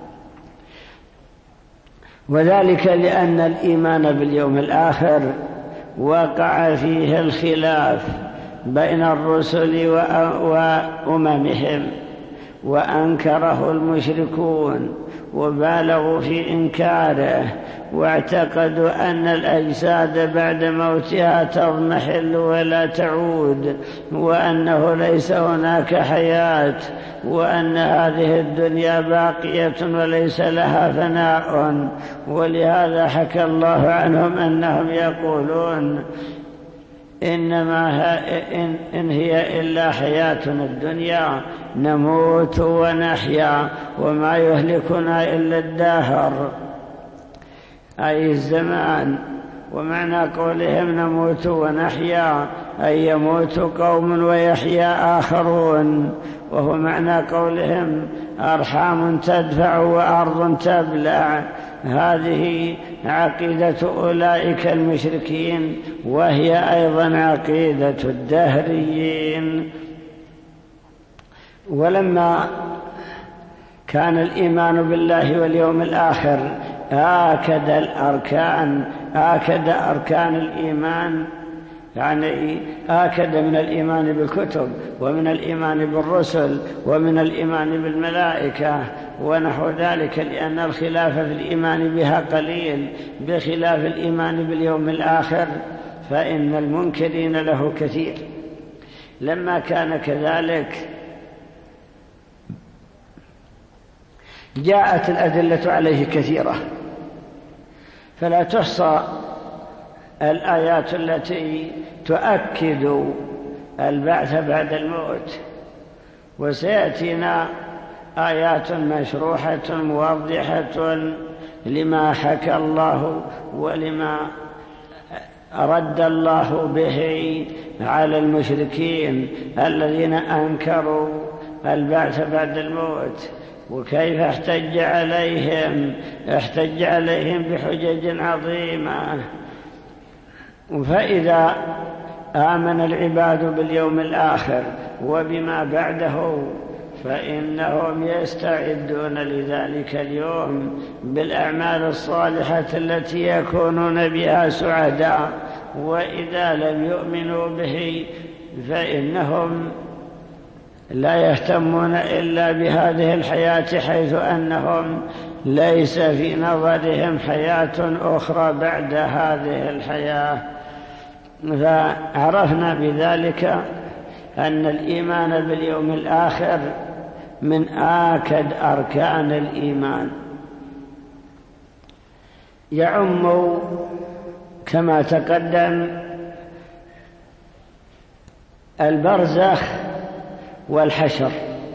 وذلك لأن الإيمان باليوم الآخر وقع فيه الخلاف بين الرسل وأممهم، وأنكره المشركون وبالغوا في إنكاره، واعتقدوا أن الأجساد بعد موتها تضمحل ولا تعود، وأنه ليس هناك حياة، وأن هذه الدنيا باقية وليس لها فناء. ولهذا حكى الله عنهم أنهم يقولون إنما إن هي إلا حياتنا الدنيا نموت ونحيا وما يهلكنا إلا الدهر، أي الزمان. ومعنى قولهم نموت ونحيا أي يموت قوم ويحيا آخرون، وهو معنى قولهم أرحام تدفع وأرض تبلع. هذه عقيدة أولئك المشركين، وهي أيضا عقيدة الدهريين. ولما كان الإيمان بالله واليوم الآخر آكد أركان الإيمان، يعني آكد من الإيمان بالكتب ومن الإيمان بالرسل ومن الإيمان بالملائكة ونحو ذلك، لأن الخلاف في الإيمان بها قليل بخلاف الإيمان باليوم الآخر، فإن المنكرين له كثير. لما كان كذلك جاءت الأدلة عليه كثيرة، فلا تحصى الآيات التي تؤكد البعث بعد الموت. وسيأتينا آيات مشروحة موضحة لما حكى الله ولما رد الله به على المشركين الذين أنكروا البعث بعد الموت، وكيف احتج عليهم بحجج عظيمة. فإذا آمن العباد باليوم الآخر وبما بعده فإنهم يستعدون لذلك اليوم بالأعمال الصالحة التي يكونون بها سعداء. وإذا لم يؤمنوا به فإنهم لا يهتمون إلا بهذه الحياة، حيث أنهم ليس في نظرهم حياة أخرى بعد هذه الحياة. فعرفنا بذلك أن الإيمان باليوم الآخر من آكد أركان الإيمان، يعم كما تقدم البرزخ والحشر،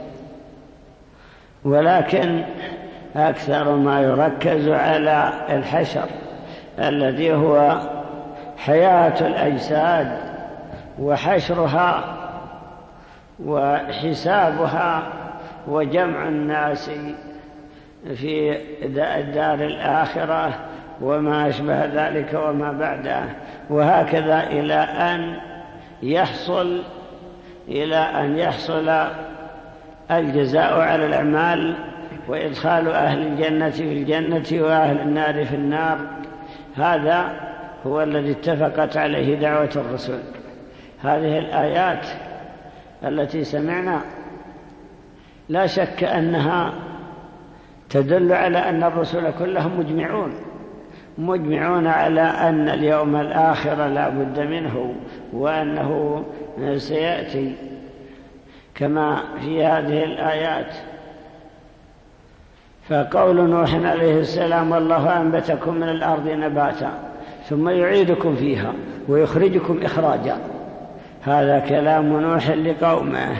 ولكن أكثر ما يركز على الحشر الذي هو حياة الأجساد وحشرها وحسابها وجمع الناس في الدار الآخرة وما أشبه ذلك وما بعده، وهكذا إلى أن يحصل الجزاء على الأعمال وإدخال أهل الجنة في الجنة وأهل النار في النار. هذا هو الذي اتفقت عليه دعوة الرسل. هذه الآيات التي سمعنا لا شك أنها تدل على أن الرسل كلهم مجمعون على أن اليوم الآخر لا بد منه، وأنه سيأتي كما في هذه الآيات. فقول نوح عليه السلام والله أنبتكم من الأرض نباتا ثم يعيدكم فيها ويخرجكم إخراجا، هذا كلام نوح لقومه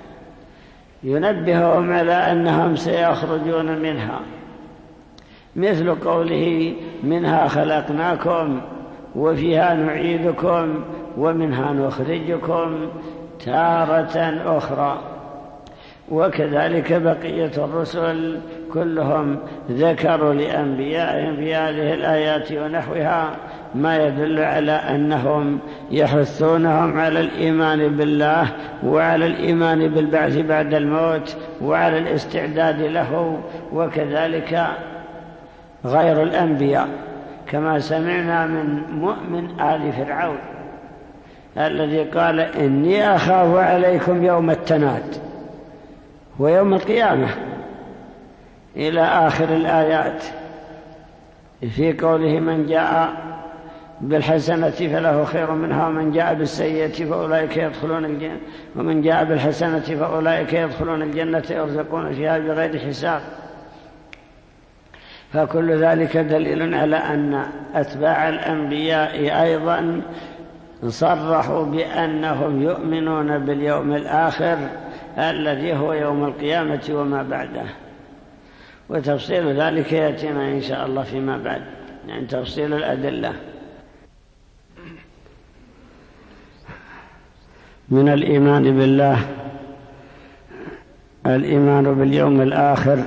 ينبههم على أنهم سيخرجون منها، مثل قوله منها خلقناكم وفيها نعيدكم ومنها نخرجكم تارة أخرى. وكذلك بقية الرسل كلهم ذكروا لأنبيائهم في هذه الآيات ونحوها ما يدل على أنهم يحثونهم على الإيمان بالله وعلى الإيمان بالبعث بعد الموت وعلى الاستعداد له، وكذلك غير الأنبياء، كما سمعنا من مؤمن آل فرعون الذي قال إني أخاف عليكم يوم التناد ويوم القيامة إلى آخر الآيات، في قوله من جاء بالحسنة فله خير منها ومن جاء بالسيئة فأولئك يدخلون الجنة ومن جاء بالحسنة فأولئك يدخلون الجنة يرزقون فيها بغير حساب. فكل ذلك دليل على أن أتباع الأنبياء أيضا صرحوا بأنهم يؤمنون باليوم الآخر الذي هو يوم القيامة وما بعده، وتفصيل ذلك يأتينا إن شاء الله فيما بعد، يعني تفصيل الأدلة. من الإيمان بالله الإيمان باليوم الآخر،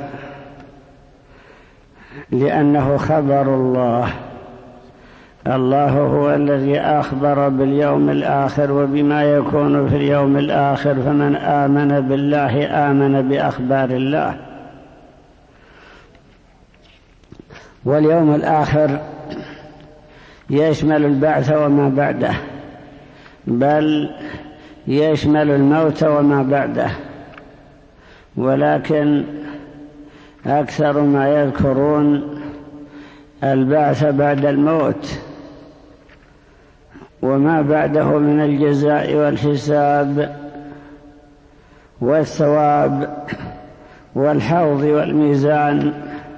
لأنه خبر الله، الله هو الذي أخبر باليوم الآخر وبما يكون في اليوم الآخر، فمن آمن بالله آمن بأخبار الله. واليوم الآخر يشمل البعث وما بعده، بل يشمل الموت وما بعده، ولكن أكثر ما يذكرون البعث بعد الموت وما بعده من الجزاء والحساب والثواب والحوض والميزان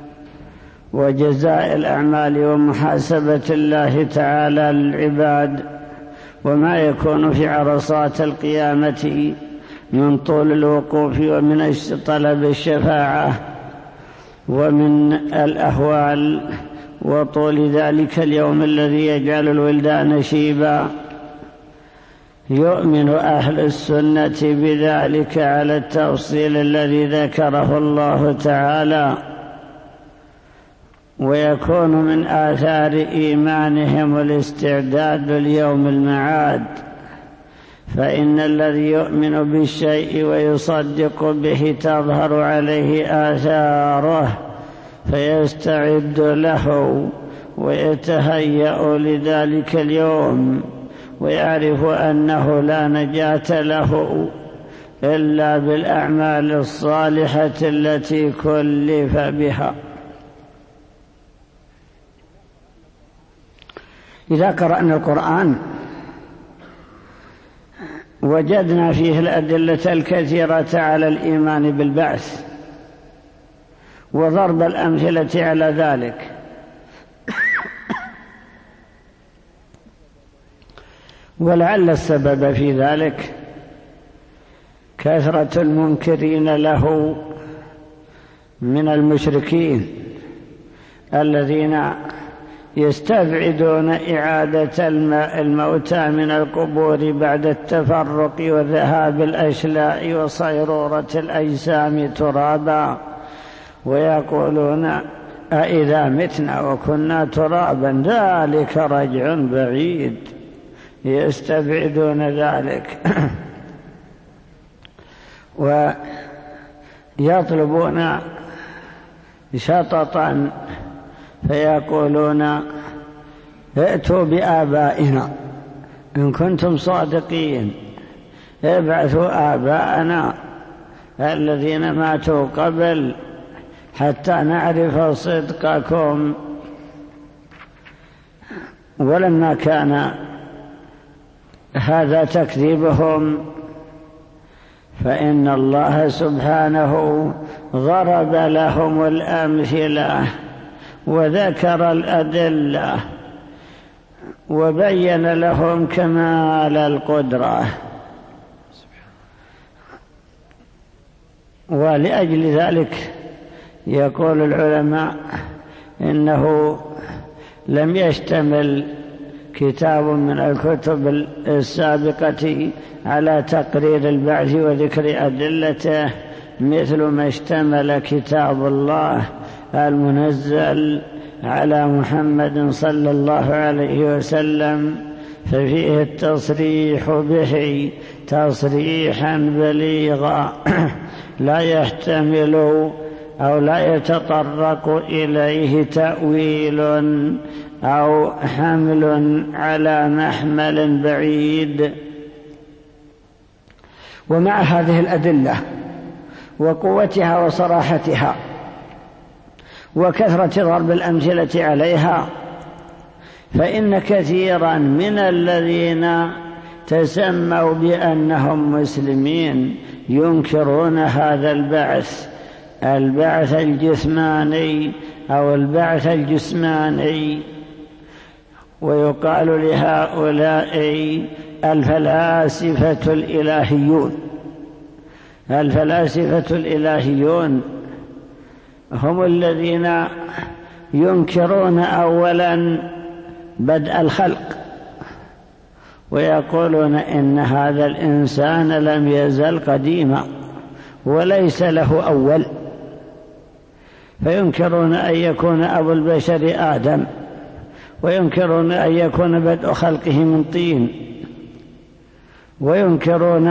وجزاء الأعمال ومحاسبة الله تعالى للعباد، وما يكون في عرصات القيامة من طول الوقوف ومن طلب الشفاعة ومن الأهوال وطول ذلك اليوم الذي يجعل الولدان شيبا. يؤمن أهل السنة بذلك على التفصيل الذي ذكره الله تعالى، ويكون من آثار إيمانهم الاستعداد ليوم المعاد، فإن الذي يؤمن بالشيء ويصدق به تظهر عليه آثاره فيستعد له ويتهيأ لذلك اليوم، ويعرف أنه لا نجاة له إلا بالأعمال الصالحة التي كلف بها. إذا قرأنا القرآن وجدنا فيه الأدلة الكثيرة على الإيمان بالبعث وضرب الأمثلة على ذلك، ولعل السبب في ذلك كثرة المنكرين له من المشركين الذين يستبعدون إعادة الموتى من القبور بعد التفرق وذهاب الأشلاء وصيرورة الأجسام ترابا، ويقولون أإذا متنا وكنا ترابا ذلك رجع بعيد، يستبعدون ذلك ويطلبون شططا فيقولون ائتوا بآبائنا إن كنتم صادقين، ابعثوا آباءنا الذين ماتوا قبل حتى نعرف صدقكم. ولما كان هذا تكذيبهم فإن الله سبحانه ضرب لهم الأمثلة وذكر الأدلة وبين لهم كمال القدرة، ولأجل ذلك يقول العلماء إنه لم يشتمل كتاب من الكتب السابقة على تقرير البعث وذكر أدلته مثل ما اشتمل كتاب الله المنزل على محمد صلى الله عليه وسلم ففيه التصريح به تصريحا بليغا لا يحتمل أو لا يتطرق إليه تأويل أو حمل على محمل بعيد. ومع هذه الأدلة وقوتها وصراحتها وكثرة ضرب الأمثلة عليها، فإن كثيرا من الذين تسموا بأنهم مسلمين ينكرون هذا البعث الجسماني أو البعث الجسماني، ويقال لهؤلاء الفلاسفة الإلهيون. الفلاسفة الإلهيون هم الذين ينكرون أولا بدء الخلق، ويقولون إن هذا الإنسان لم يزل قديما وليس له أول، فينكرون أن يكون أبو البشر آدم، وينكرون أن يكون بدء خلقه من طين، وينكرون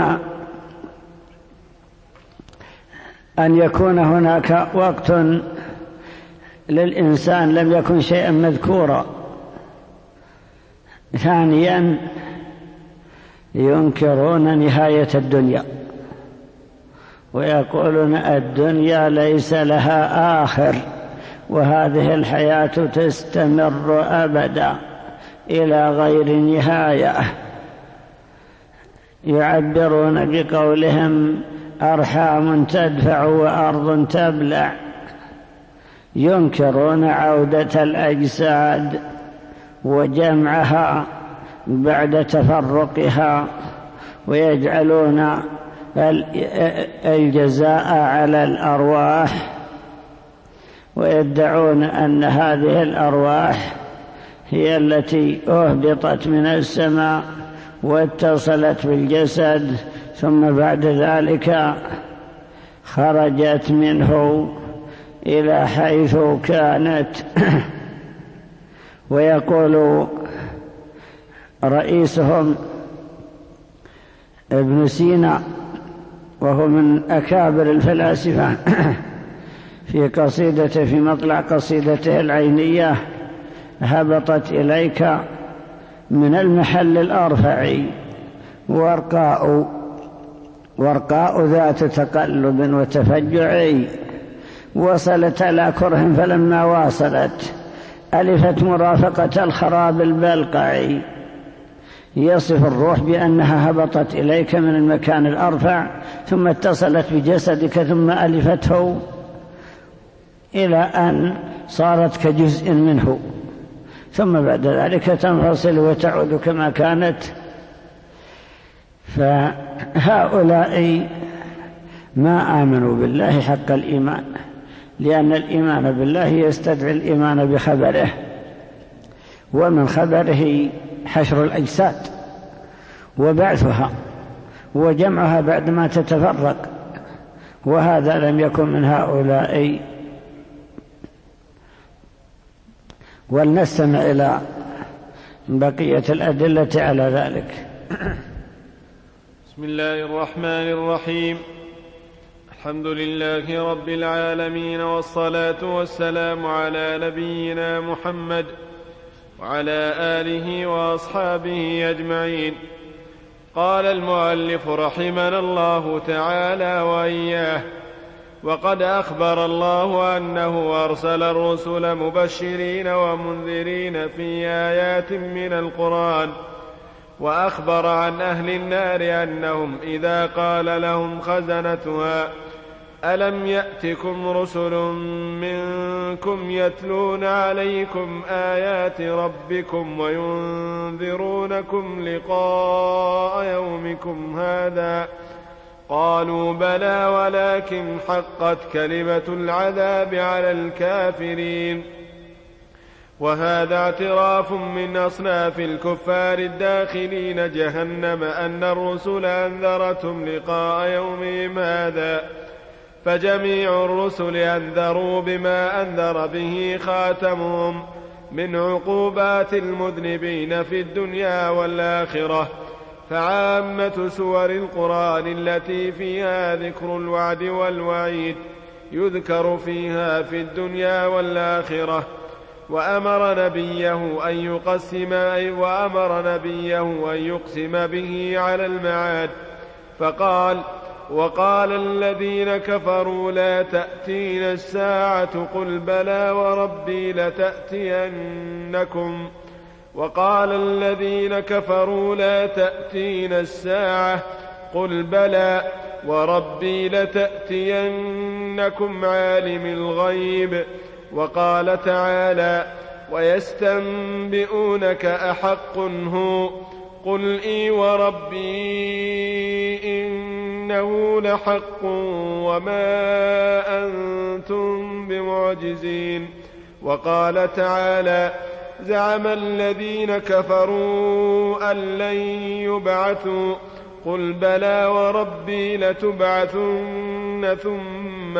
أن يكون هناك وقت للإنسان لم يكن شيئا مذكورا. ثانيا ينكرون نهاية الدنيا، ويقولون الدنيا ليس لها آخر، وهذه الحياة تستمر أبدا إلى غير نهاية. يعبرون بقولهم أرحام تدفع وأرض تبلع. ينكرون عودة الأجساد وجمعها بعد تفرقها، ويجعلون الجزاء على الأرواح، ويدعون أن هذه الأرواح هي التي أهبطت من السماء واتصلت بالجسد، ثم بعد ذلك خرجت منه إلى حيث كانت. ويقول رئيسهم ابن سينا، وهو من أكابر الفلاسفة، في مطلع قصيدته العينية: هبطت إليك من المحل الأرفع ورقاء ذات تقلب وتفجع، وصلت على كره فلما واصلت ألفت مرافقة الخراب البلقع. يصف الروح بأنها هبطت إليك من المكان الأرفع، ثم اتصلت بجسدك، ثم ألفته إلى أن صارت كجزء منه، ثم بعد ذلك تنفصل وتعود كما كانت. فهؤلاء ما آمنوا بالله حق الإيمان، لأن الإيمان بالله يستدعي الإيمان بخبره، ومن خبره حشر الأجساد وبعثها وجمعها بعدما تتفرق، وهذا لم يكن من هؤلاء. ولنستمع إلى بقية الأدلة على ذلك. بسم الله الرحمن الرحيم. الحمد لله رب العالمين، والصلاة والسلام على نبينا محمد وعلى آله وأصحابه أجمعين. قال المؤلف رحمنا الله تعالى وإياه: وقد أخبر الله أنه أرسل الرسل مبشرين ومنذرين في آيات من القرآن، وأخبر عن أهل النار أنهم إذا قال لهم خزنتها ألم يأتكم رسل منكم يتلون عليكم آيات ربكم وينذرونكم لقاء يومكم هذا، قالوا بلى ولكن حقت كلمة العذاب على الكافرين. وهذا اعتراف من أصناف الكفار الداخلين جهنم أن الرسل أنذرتهم لقاء يومهم هذا، فجميع الرسل أنذروا بما أنذر به خاتمهم من عقوبات المذنبين في الدنيا والآخرة. فعامة سور القرآن التي فيها ذكر الوعد والوعيد يذكر فيها في الدنيا والآخرة. وأمر نبيه أن يقسم به على المعاد فقال: وقال الذين كفروا لا تأتينا الساعة قل بلى وربي لتأتينكم وقال الذين كفروا لا تأتينا الساعة قل بلى وربي لتأتينكم عالم الغيب. وقال تعالى: ويستنبئونك أحق هو قل إي وربي إنه لحق وما أنتم بمعجزين. وقال تعالى: زعم الذين كفروا أن لن يبعثوا قل بلى وربي لتبعثن ثم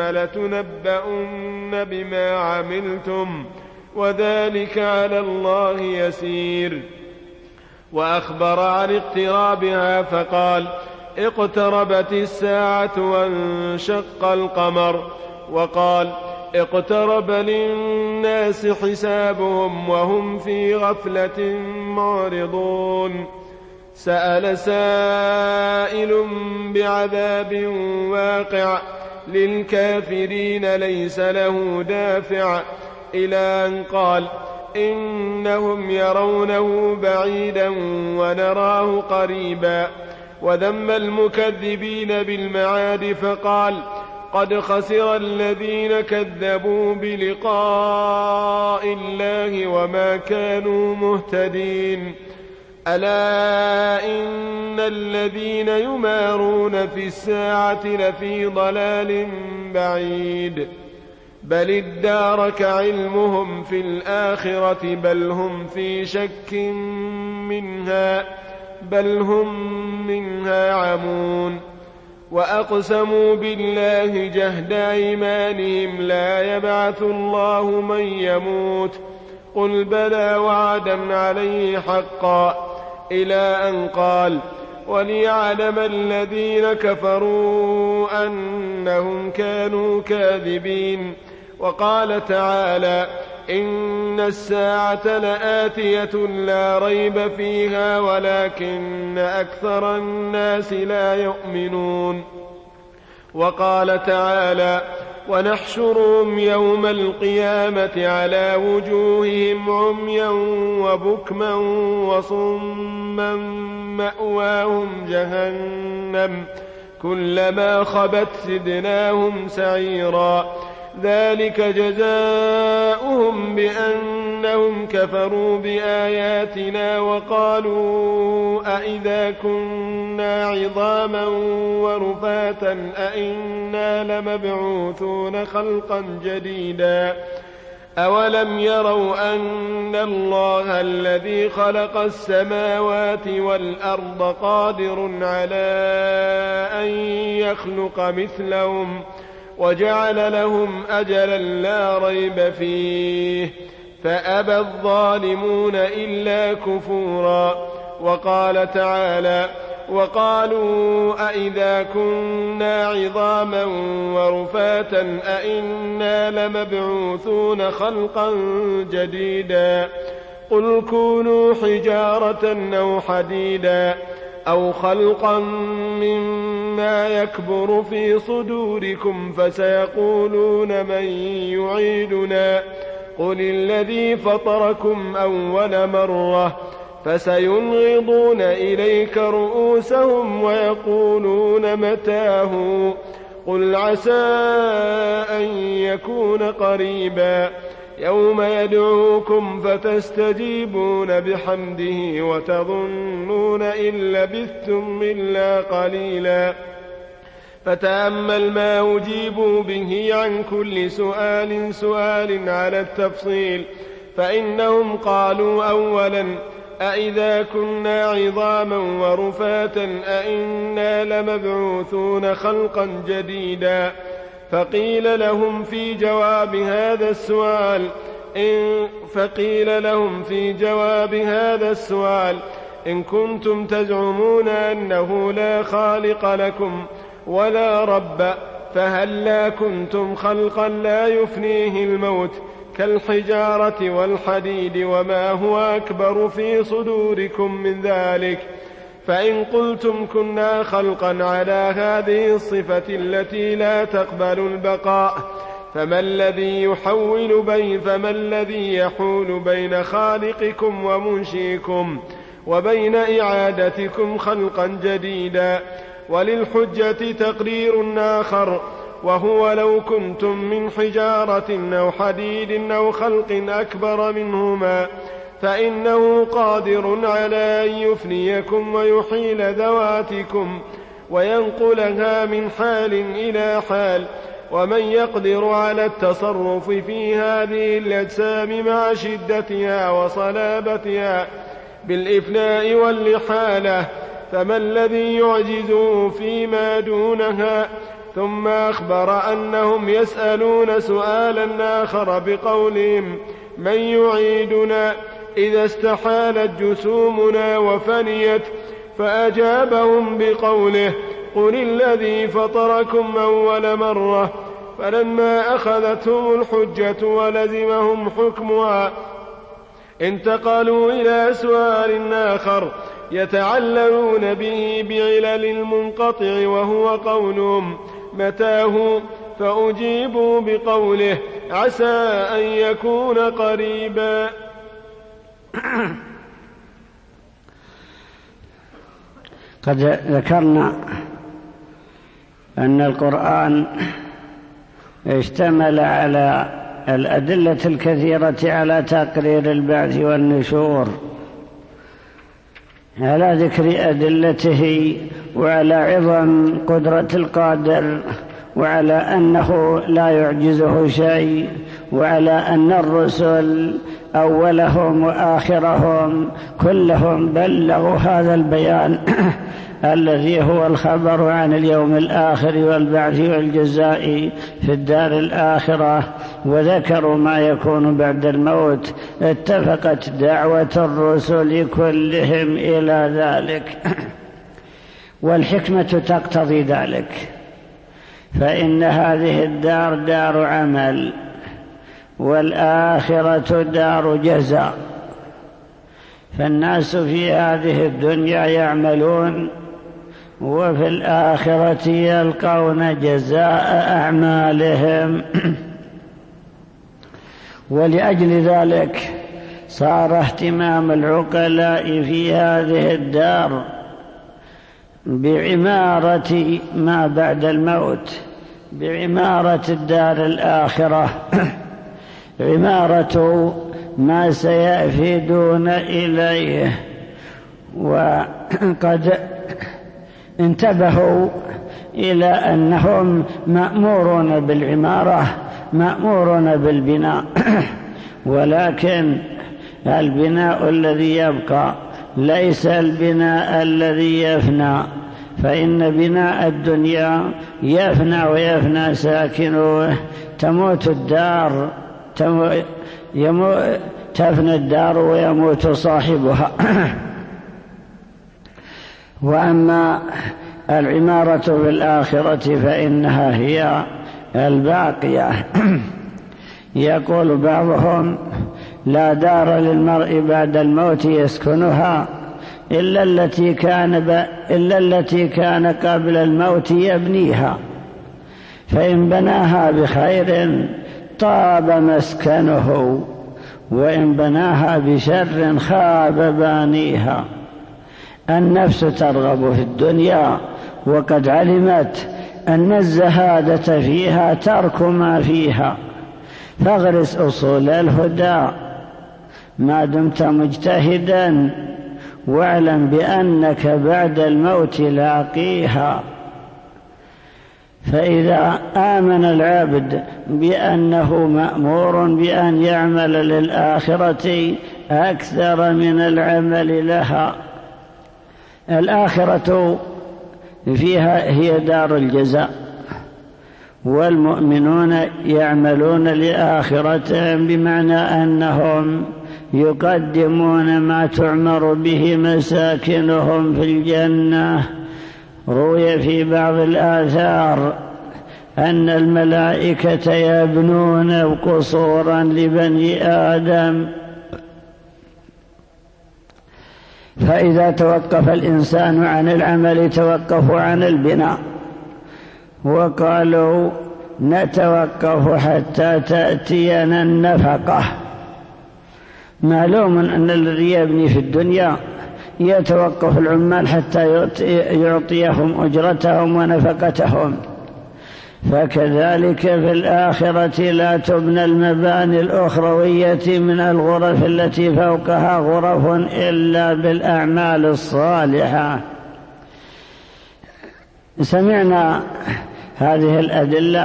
لتنبؤن بما عملتم وذلك على الله يسير. وأخبر عن اقترابها فقال: اقتربت الساعة وانشق القمر. وقال: اقترب للناس حسابهم وهم في غفلة معرضون. سأل سائل بعذاب واقع للكافرين ليس له دافع إلى أن قال: إنهم يرونه بعيدا ونراه قريبا. وذم المكذبين بالمعاد فقال: قد خسر الذين كذبوا بلقاء الله وما كانوا مهتدين. ألا إن الذين يمارون في الساعة لفي ضلال بعيد بل ادارك علمهم في الآخرة بل هم في شك منها بل هم منها عمون. وأقسموا بالله جهد أيمانهم لا يبعث الله من يموت قل بلى وعدا عليه حقا إلى أن قال: وليعلم الذين كفروا أنهم كانوا كاذبين. وقال تعالى: إن الساعة لآتية لا ريب فيها ولكن أكثر الناس لا يؤمنون. وقال تعالى: ونحشرهم يوم القيامة على وجوههم عميا وبكما وصما مأواهم جهنم كلما خبت زدناهم سعيرا. ذلك جزاؤهم بأنهم كفروا بآياتنا وقالوا أئذا كنا عظاما ورفاتا أئنا لمبعوثون خلقا جديدا. أولم يروا أن الله الذي خلق السماوات والأرض قادر على أن يخلق مثلهم وجعل لهم أجلا لا ريب فيه فأبى الظالمون إلا كفورا. وقال تعالى: وقالوا أئذا كنا عظاما ورفاتا أئنا لمبعوثون خلقا جديدا. قل كونوا حجارة أو حديدا أو خلقا مما يكبر في صدوركم فسيقولون من يعيدنا قل الذي فطركم أول مرة فسينغضون إليك رؤوسهم ويقولون متاه قل عسى أن يكون قريبا. يوم يدعوكم فتستجيبون بحمده وتظنون إن لبثتم إلا قليلا. فتأمل ما أجيبوا به عن كل سؤال على التفصيل. فإنهم قالوا أولا: أئذا كنا عظاما ورفاتا أئنا لمبعوثون خلقا جديدا. فقيل لهم في جواب هذا السؤال إن كنتم تزعمون أنه لا خالق لكم ولا رب فهلا كنتم خلقا لا يفنيه الموت كالحجارة والحديد وما هو أكبر في صدوركم من ذلك. فإن قلتم كنا خلقا على هذه الصفة التي لا تقبل البقاء فما الذي يحول بين خالقكم ومنشئكم وبين إعادتكم خلقا جديدا؟ وللحجة تقرير آخر وهو لو كنتم من حجارة أو حديد أو خلق أكبر منهما فإنه قادر على أن يفنيكم ويحيل ذواتكم وينقلها من حال إلى حال. ومن يقدر على التصرف في هذه الأجسام مع شدتها وصلابتها بالإفناء والإحالة فما الذي يعجزه فيما دونها؟ ثم أخبر أنهم يسألون سؤالا آخر بقولهم من يعيدنا إذا استحالت جسومنا وفنيت؟ فأجابهم بقوله قل الذي فطركم أول مرة. فلما أخذتهم الحجة ولزمهم حكمها انتقلوا إلى سؤال آخر يتعللون به بعلل المنقطع وهو قولهم متاه؟ فأجيبوا بقوله عسى أن يكون قريبا. قد ذكرنا أن القرآن اشتمل على الأدلة الكثيرة على تقرير البعث والنشور، على ذكر أدلته وعلى عظم قدرة القادر وعلى أنه لا يعجزه شيء، وعلى أن الرسل أولهم وآخرهم كلهم بلغوا هذا البيان الذي هو الخبر عن اليوم الآخر والبعث والجزاء في الدار الآخرة، وذكروا ما يكون بعد الموت. اتفقت دعوة الرسل كلهم إلى ذلك والحكمة تقتضي ذلك، فإن هذه الدار دار عمل والآخرة دار جزاء، فالناس في هذه الدنيا يعملون وفي الآخرة يلقون جزاء أعمالهم. ولأجل ذلك صار اهتمام العقلاء في هذه الدار بعمارة ما بعد الموت، بعمارة الدار الآخرة، عمارة ما سيفيدون إليه. وقد انتبهوا إلى أنهم مأمورون بالعمارة، مأمورون بالبناء، ولكن البناء الذي يبقى ليس البناء الذي يفنى، فإن بناء الدنيا يفنى ويفنى ساكنوه، تموت الدار، تفنى الدار ويموت صاحبها. وأما العمارة في الآخرة فإنها هي الباقية. يقول بعضهم لا دار للمرء بعد الموت يسكنها إلا التي كان قبل الموت يبنيها، فإن بناها بخير طاب مسكنه، وإن بناها بشر خاب بانيها. النفس ترغب في الدنيا وقد علمت أن الزهادة فيها ترك ما فيها، فاغرس أصول الهدى ما دمت مجتهدا، واعلم بأنك بعد الموت لاقيها. فإذا آمن العبد بأنه مأمور بأن يعمل للآخرة أكثر من العمل لها، الآخرة فيها هي دار الجزاء، والمؤمنون يعملون لآخرتهم، بمعنى أنهم يقدمون ما تعمر به مساكنهم في الجنة. روي في بعض الآثار أن الملائكة يبنون قصورا لبني آدم، فإذا توقف الإنسان عن العمل توقفوا عن البناء، وقالوا نتوقف حتى تأتينا النفقة. معلوم أن الذي يبني في الدنيا يتوقف العمال حتى يعطيهم أجرتهم ونفقتهم، فكذلك في الآخرة لا تبنى المباني الأخروية من الغرف التي فوقها غرف إلا بالأعمال الصالحة. سمعنا هذه الأدلة،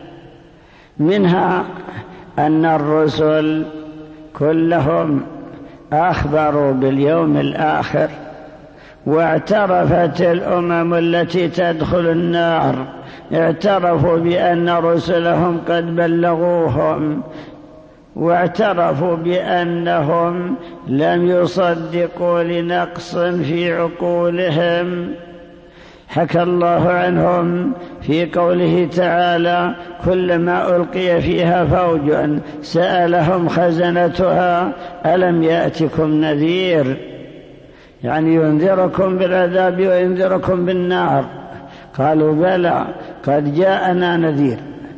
منها أن الرسل كلهم أخبروا باليوم الآخر، واعترفت الأمم التي تدخل النار اعترفوا بأن رسلهم قد بلغوهم، واعترفوا بأنهم لم يصدقوا لنقص في عقولهم. حكى الله عنهم في قوله تعالى: كلما ألقي فيها فوج سألهم خزنتها ألم يأتكم نذير، يعني ينذركم بالعذاب وينذركم بالنار. قالوا بلى قد جاءنا نذير،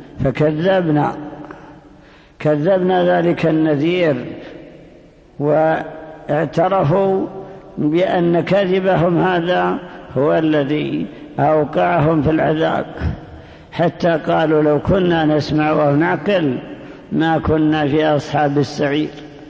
كذبنا ذلك النذير، واعترفوا بأن كذبهم هذا هو الذي أوقعهم في العذاب، حتى قالوا لو كنا نسمع ونعقل ما كنا في أصحاب السعير.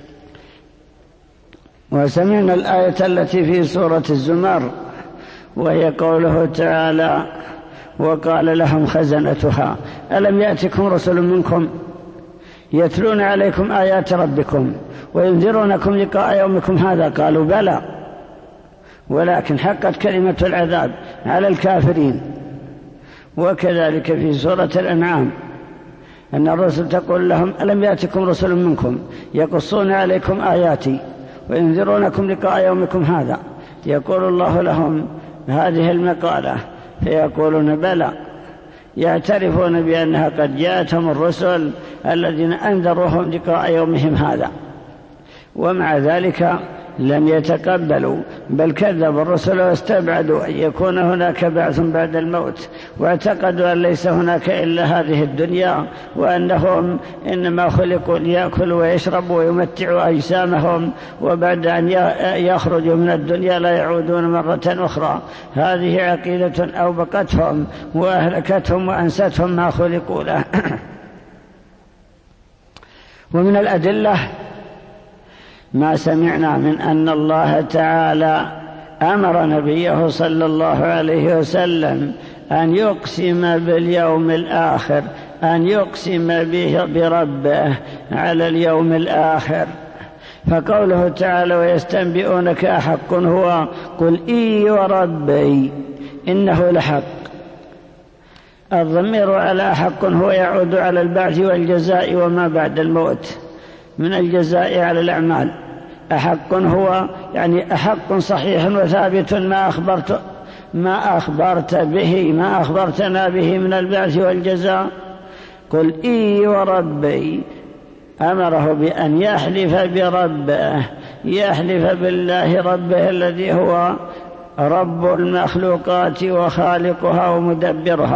وسمعنا الآية التي في سورة الزمر، وهي قوله تعالى: وقال لهم خزنتها ألم يأتكم رسل منكم يتلون عليكم آيات ربكم وينذرونكم لقاء يومكم هذا. قالوا بلى ولكن حقت كلمة العذاب على الكافرين. وكذلك في سورة الأنعام أن الرسل تقول لهم ألم يأتكم رسل منكم يقصون عليكم آياتي وينذرونكم لقاء يومكم هذا. يقول الله لهم هذه المقالة فيقولون بلى، يعترفون بأنها قد جاءتهم الرسل الذين أنذروهم لقاء يومهم هذا، ومع ذلك لم يتقبلوا، بل كذبوا الرسل واستبعدوا أن يكون هناك بعث بعد الموت، واعتقدوا أن ليس هناك إلا هذه الدنيا، وأنهم إنما خلقوا ليأكلوا ويشربوا ويمتعوا أجسامهم، وبعد أن يخرجوا من الدنيا لا يعودون مرة أخرى. هذه عقيدة أوبقتهم وأهلكتهم وأنستهم ما خلقوا له. ومن الأدلة ما سمعنا من أن الله تعالى أمر نبيه صلى الله عليه وسلم أن يقسم باليوم الآخر، أن يقسم به بربه على اليوم الآخر. فقوله تعالى: ويستنبئونك أحق هو قل إي وربي إنه لحق. الضمير على حق هو يعود على البعث والجزاء وما بعد الموت من الجزاء على الأعمال. أحق هو يعني أحق صحيح وثابت ما أخبرتنا به من البعث والجزاء. قل إي وربي، أمره بأن يحلف بربه، يحلف بالله ربه الذي هو رب المخلوقات وخالقها ومدبرها.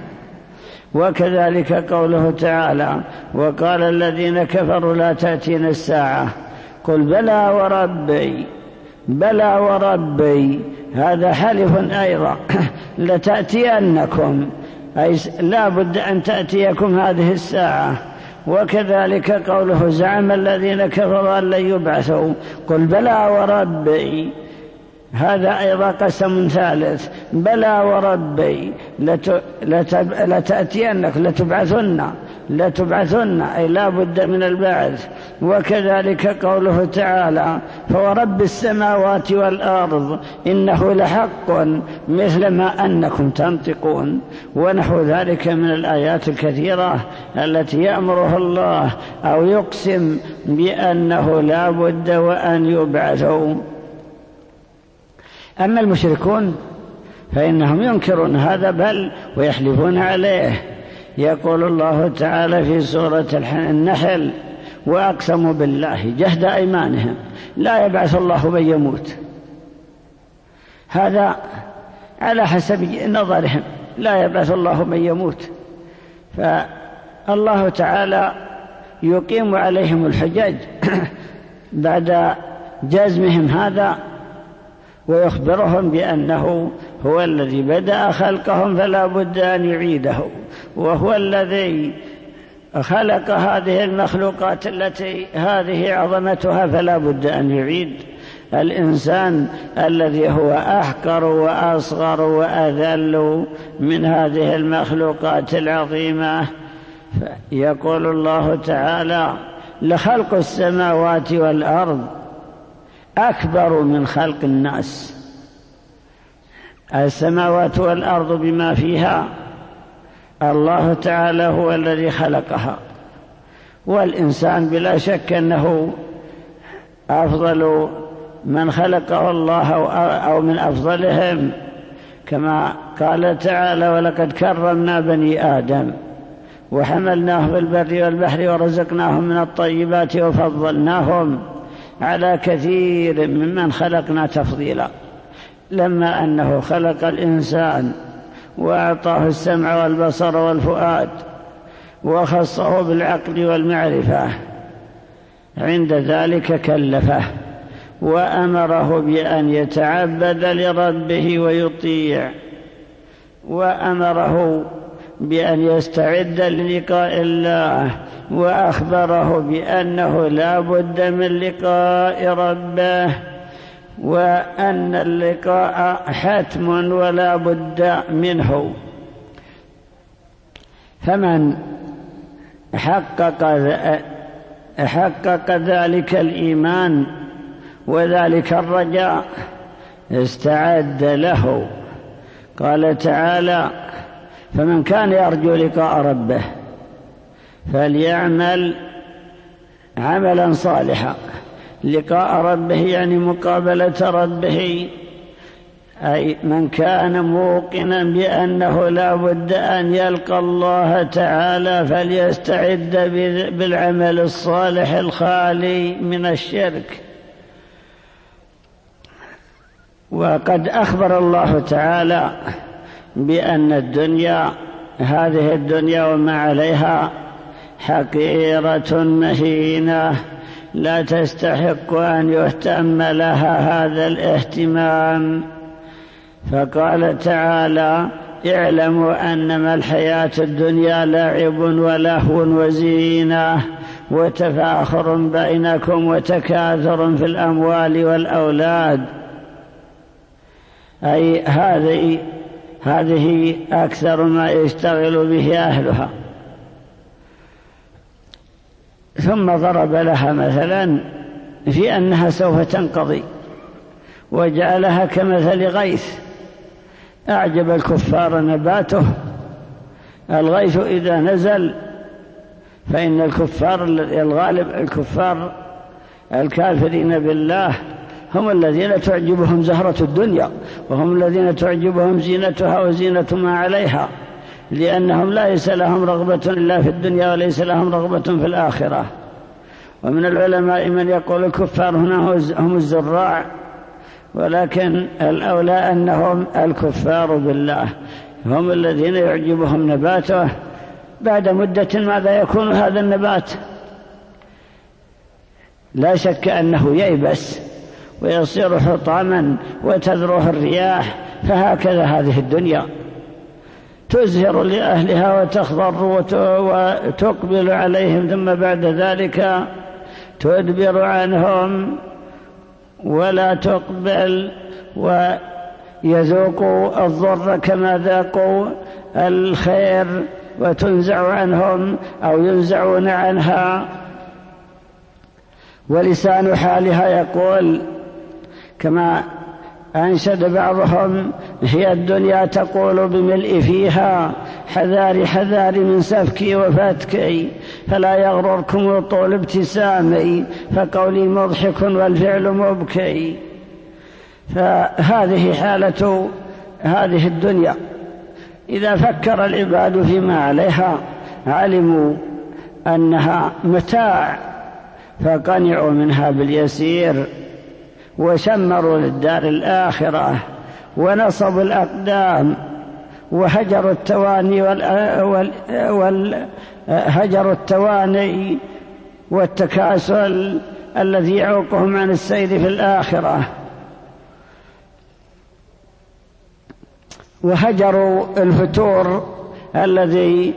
وكذلك قوله تعالى: وقال الذين كفروا لا تأتينا الساعة قل بلى وربي، هذا حلف أيضا لتأتينكم، أي لا بد أن تأتيكم هذه الساعة. وكذلك قوله: زعم الذين كفروا أن لن يبعثوا قل بلى وربي، هذا أيضا قسم ثالث. بلى وربي لتأتينك لتبعثن أي لا بد من البعث. وكذلك قوله تعالى فورب السماوات والأرض إنه لحق مثل ما أنكم تنطقون، ونحو ذلك من الآيات الكثيرة التي يأمره الله أو يقسم بأنه لا بد وأن يبعثوا. أما المشركون فإنهم ينكرون هذا بل ويحلفون عليه. يقول الله تعالى في سورة النحل وأقسموا بالله جهد أيمانهم لا يبعث الله من يموت. هذا على حسب نظرهم، لا يبعث الله من يموت. فالله تعالى يقيم عليهم الحجج بعد جزمهم هذا، ويخبرهم بأنه هو الذي بدأ خلقهم فلا بد أن يعيده، وهو الذي خلق هذه المخلوقات التي هذه عظمتها فلا بد أن يعيد الإنسان الذي هو أحقر وأصغر وأذل من هذه المخلوقات العظيمة. يقول الله تعالى لخلق السماوات والأرض أكبر من خلق الناس. السماوات والأرض بما فيها الله تعالى هو الذي خلقها، والإنسان بلا شك أنه أفضل من خلقه الله أو من أفضلهم، كما قال تعالى ولقد كرمنا بني آدم وحملناهم في البر والبحر ورزقناهم من الطيبات وفضلناهم على كثير ممن خلقنا تفضيلا. لما أنه خلق الإنسان وأعطاه السمع والبصر والفؤاد وخصه بالعقل والمعرفة، عند ذلك كلفه وأمره بأن يتعبد لربه ويطيع، وأمره بأن يستعد للقاء الله، وأخبره بأنه لا بد من لقاء ربه، وأن اللقاء حتم ولا بد منه. فمن حقق ذلك الإيمان وذلك الرجاء استعد له. قال تعالى فمن كان يرجو لقاء ربه فليعمل عملا صالحا. لقاء ربه يعني مقابلة ربه، أي من كان موقنا بأنه لا بد أن يلقى الله تعالى فليستعد بالعمل الصالح الخالي من الشرك. وقد أخبر الله تعالى بأن الدنيا هذه الدنيا وما عليها حقيرة مهينة لا تستحق أن يهتم لها هذا الاهتمام. فقال تعالى اعلموا أنما الحياة الدنيا لعب ولهو وزينة وتفاخر بينكم وتكاثر في الأموال والأولاد، أي هذه أكثر ما يشتغل به أهلها. ثم ضرب لها مثلا في أنها سوف تنقضي، وجعلها كمثل غيث أعجب الكفار نباته. الغيث إذا نزل فإن الكفار الغالب الكفار الكافرين بالله هم الذين تعجبهم زهرة الدنيا، وهم الذين تعجبهم زينتها وزينة ما عليها، لأنهم ليس لهم رغبة إلا في الدنيا وليس لهم رغبة في الآخرة. ومن العلماء من يقول الكفار هنا هم الزراع، ولكن الأولى أنهم الكفار بالله هم الذين يعجبهم نباته. بعد مدة ماذا يكون هذا النبات؟ لا شك أنه ييبس ويصير حطاما وتذروه الرياح. فهكذا هذه الدنيا تزهر لأهلها وتخضر وتقبل عليهم، ثم بعد ذلك تدبر عنهم ولا تقبل ويذوقوا الضر كما ذاقوا الخير وتنزع عنهم أو ينزعون عنها. ولسان حالها يقول كما أنشد بعضهم: هي الدنيا تقول بملء فيها حذاري حذاري من سفكي وفتكي، فلا يغرركم طول ابتسامي، فقولي مضحك والفعل مبكي. فهذه حالة هذه الدنيا. إذا فكر العباد فيما عليها علموا أنها متاع، فقنعوا منها باليسير وشمروا للدار الآخرة ونصبوا الأقدام وهجروا التواني والتكاسل الذي يعوقهم عن السير في الآخرة، وهجروا الفتور الذي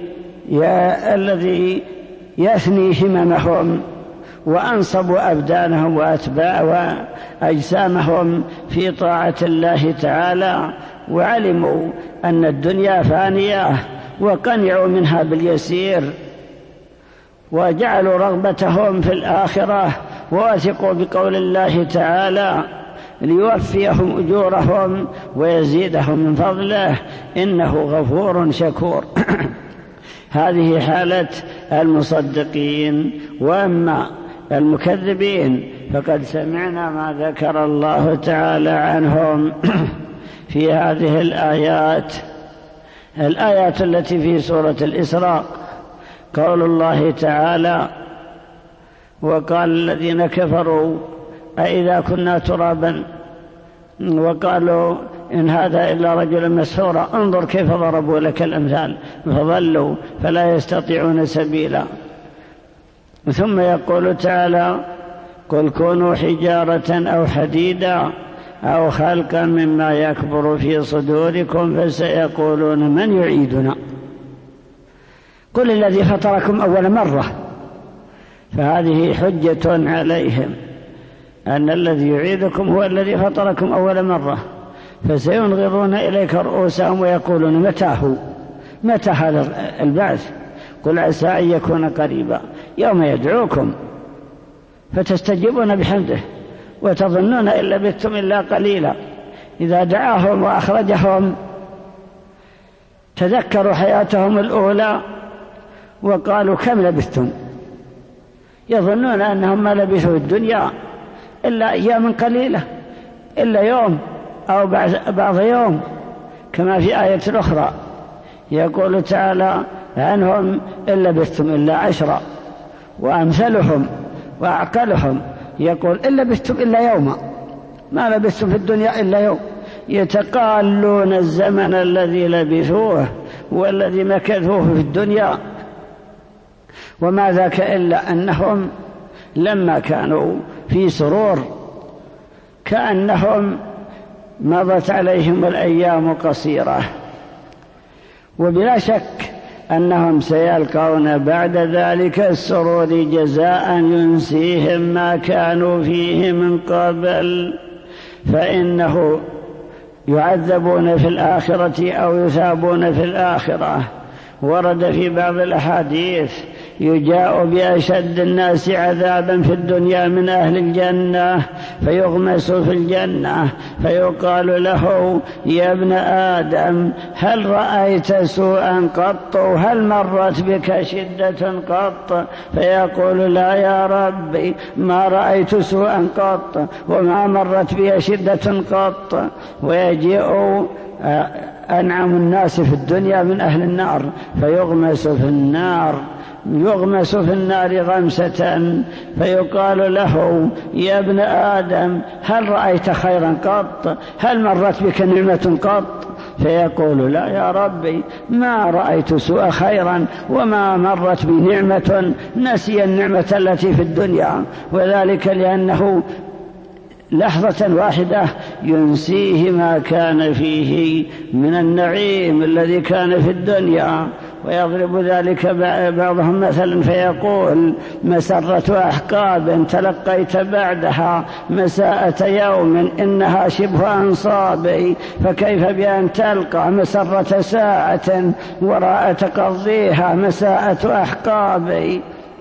يثني هممهم، وأنصبوا أبدانهم وأجسامهم في طاعة الله تعالى، وعلموا أن الدنيا فانية وقنعوا منها باليسير، وجعلوا رغبتهم في الآخرة، ووثقوا بقول الله تعالى: ليوفيهم أجورهم ويزيدهم من فضله إنه غفور شكور. هذه حالة المصدقين. وأما المكذبين فقد سمعنا ما ذكر الله تعالى عنهم في هذه الآيات التي في سورة الإسراء. قول الله تعالى: وقال الذين كفروا أئذا كنا ترابا، وقالوا إن هذا إلا رجل مسحور، انظر كيف ضربوا لك الأمثال فضلوا فلا يستطيعون سبيلا. ثم يقول تعالى: قل كونوا حجارة أو حديدا أو خلقا مما يكبر في صدوركم فسيقولون من يعيدنا، قل الذي فطركم أول مرة. فهذه حجة عليهم أن الذي يعيدكم هو الذي فطركم أول مرة، فسينغضون إليك رؤوسهم ويقولون متى هذا البعث؟ قل عسى أن يكون قريبا، يوم يدعوكم فتستجيبون بحمده وتظنون إن لبثتم إلا قليلا. إذا دعاهم وأخرجهم تذكروا حياتهم الأولى وقالوا كم لبثتم، يظنون أنهم ما لبثوا الدنيا إلا أيام قليلة، إلا يوم أو بعض يوم، كما في آية أخرى يقول تعالى عنهم إن لبثتم إلا 10. وأمثلهم وأعقلهم يقول إن لبثتم إلا يوما، ما لبثتم في الدنيا إلا يوم. يتقالون الزمن الذي لبثوه والذي مكثوه في الدنيا، وما ذاك إلا أنهم لما كانوا في سرور كأنهم مضت عليهم الأيام قصيرة. وبلا شك أنهم سيلقون بعد ذلك السرور جزاء ينسيهم ما كانوا فيه من قبل، فإنه يعذبون في الآخرة أو يثابون في الآخرة. ورد في بعض الأحاديث: يجاء بأشد الناس عذابا في الدنيا من أهل الجنة فيغمس في الجنة، فيقال له: يا ابن آدم هل رأيت سوءا قط؟ هل مرت بك شدة قط؟ فيقول: لا يا ربي، ما رأيت سوءا قط وما مرت بي شدة قط. ويجيء أنعم الناس في الدنيا من أهل النار فيغمس في النار، يغمس في النار غمسة، فيقال له: يا ابن آدم هل رأيت خيرا قط؟ هل مرت بك نعمة قط؟ فيقول: لا يا ربي، ما رأيت سوء خيرا وما مرت بي نعمة. نسي النعمة التي في الدنيا، وذلك لأنه لحظة واحدة ينسيه ما كان فيه من النعيم الذي كان في الدنيا. ويضرب ذلك بعضهم مثلا فيقول مسرة أحقاب تلقيت بعدها مساءة يوم إنها شبه أنصابي، فكيف بأن تلقى مسرة ساعة وراء تقضيها مساءة أحقابي.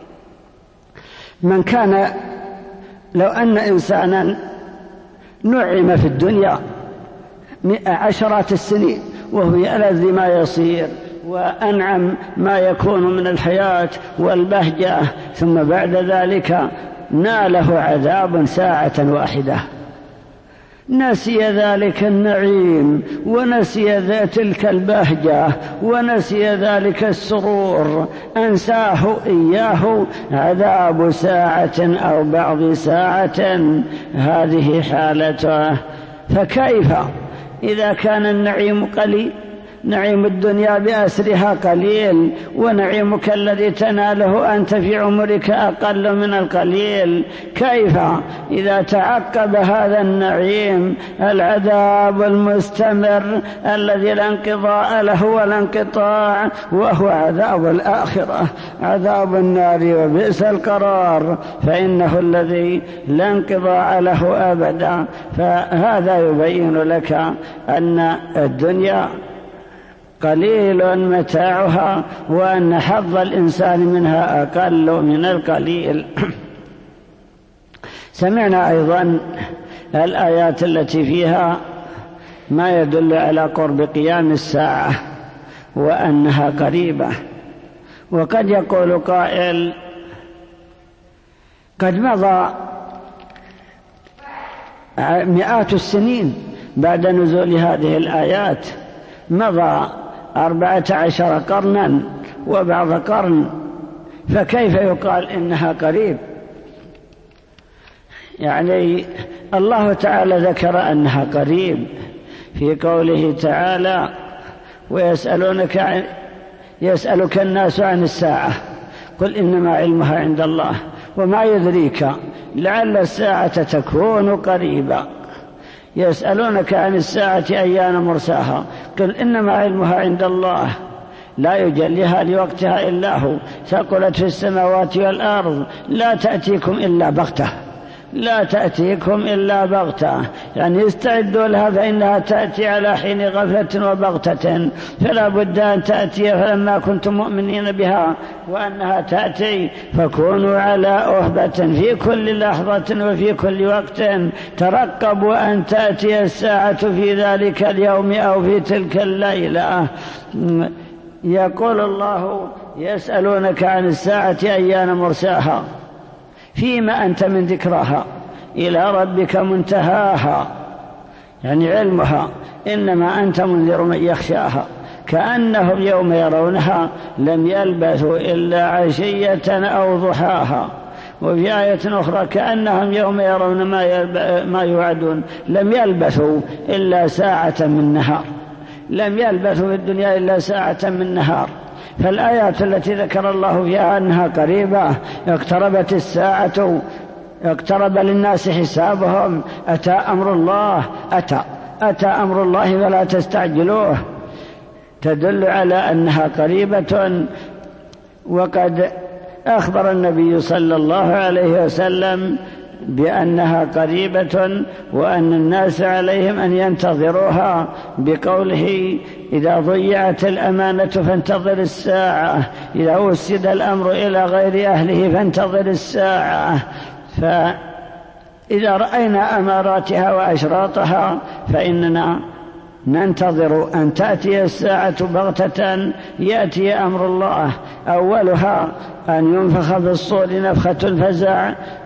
من كان لو أن إنسانا نعم في الدنيا عشرات السنين وهو يألذ ما يصير وأنعم ما يكون من الحياة والبهجة، ثم بعد ذلك ناله عذاب ساعة واحدة، نسي ذلك النعيم ونسي تلك البهجة ونسي ذلك السرور، أنساه إياه عذاب ساعة أو بعض ساعة، هذه حالته. فكيف إذا كان النعيم قليل؟ نعيم الدنيا بأسرها قليل، ونعيمك الذي تناله أنت في عمرك أقل من القليل. كيف إذا تعقب هذا النعيم العذاب المستمر الذي لا انقضاء له ولا انقطاع، وهو عذاب الآخرة، عذاب النار وبئس القرار، فإنه الذي لا انقضاء له أبدا. فهذا يبين لك أن الدنيا قليل متاعها، وأن حظ الإنسان منها أقل من القليل. سمعنا أيضا الآيات التي فيها ما يدل على قرب قيام الساعة وأنها قريبة. وقد يقول قائل قد مضى مئات السنين بعد نزول هذه الآيات، مضى 14 قرنا وبعض قرن، فكيف يقال إنها قريب؟ يعني الله تعالى ذكر أنها قريب في قوله تعالى يسألك الناس عن الساعة قل إنما علمها عند الله وما يدريك لعل الساعة تكون قريبا. يسألونك عن الساعة أيان مرساها قل إنما علمها عند الله لا يجليها لوقتها إلا هو ثقلت في السماوات والأرض لا تأتيكم إلا بغتة، لا تأتيكم إلا بغتة، يعني استعدوا لها فإنها تأتي على حين غفلة وبغتة، فلا بد أن تأتي فلما كنتم مؤمنين بها وأنها تأتي فكونوا على أهبة في كل لحظة وفي كل وقت، ترقبوا أن تأتي الساعة في ذلك اليوم أو في تلك الليلة. يقول الله يسألونك عن الساعة أيان مرساها فيما أنت من ذكراها إلى ربك منتهاها، يعني علمها، إنما أنت منذر من يخشاها كأنهم يوم يرونها لم يلبثوا إلا عشية أو ضحاها. وفي آية أخرى كأنهم يوم يرون ما يوعدون لم يلبثوا إلا ساعة من نهار، لم يلبثوا في الدنيا إلا ساعة من نهار. فالآيات التي ذكر الله فيها أنها قريبة، اقتربت الساعة، اقترب للناس حسابهم، أتى أمر الله، أتى أمر الله فلا تستعجلوه، تدل على أنها قريبة. وقد أخبر النبي صلى الله عليه وسلم بأنها قريبة وأن الناس عليهم أن ينتظروها بقوله إذا ضيعت الأمانة فانتظر الساعة، إذا وسد الأمر إلى غير أهله فانتظر الساعة. فإذا رأينا أماراتها وأشراطها فإننا ننتظر أن تأتي الساعة بغتة، يأتي أمر الله، أولها أن ينفخ في الصور نفخة الفزع،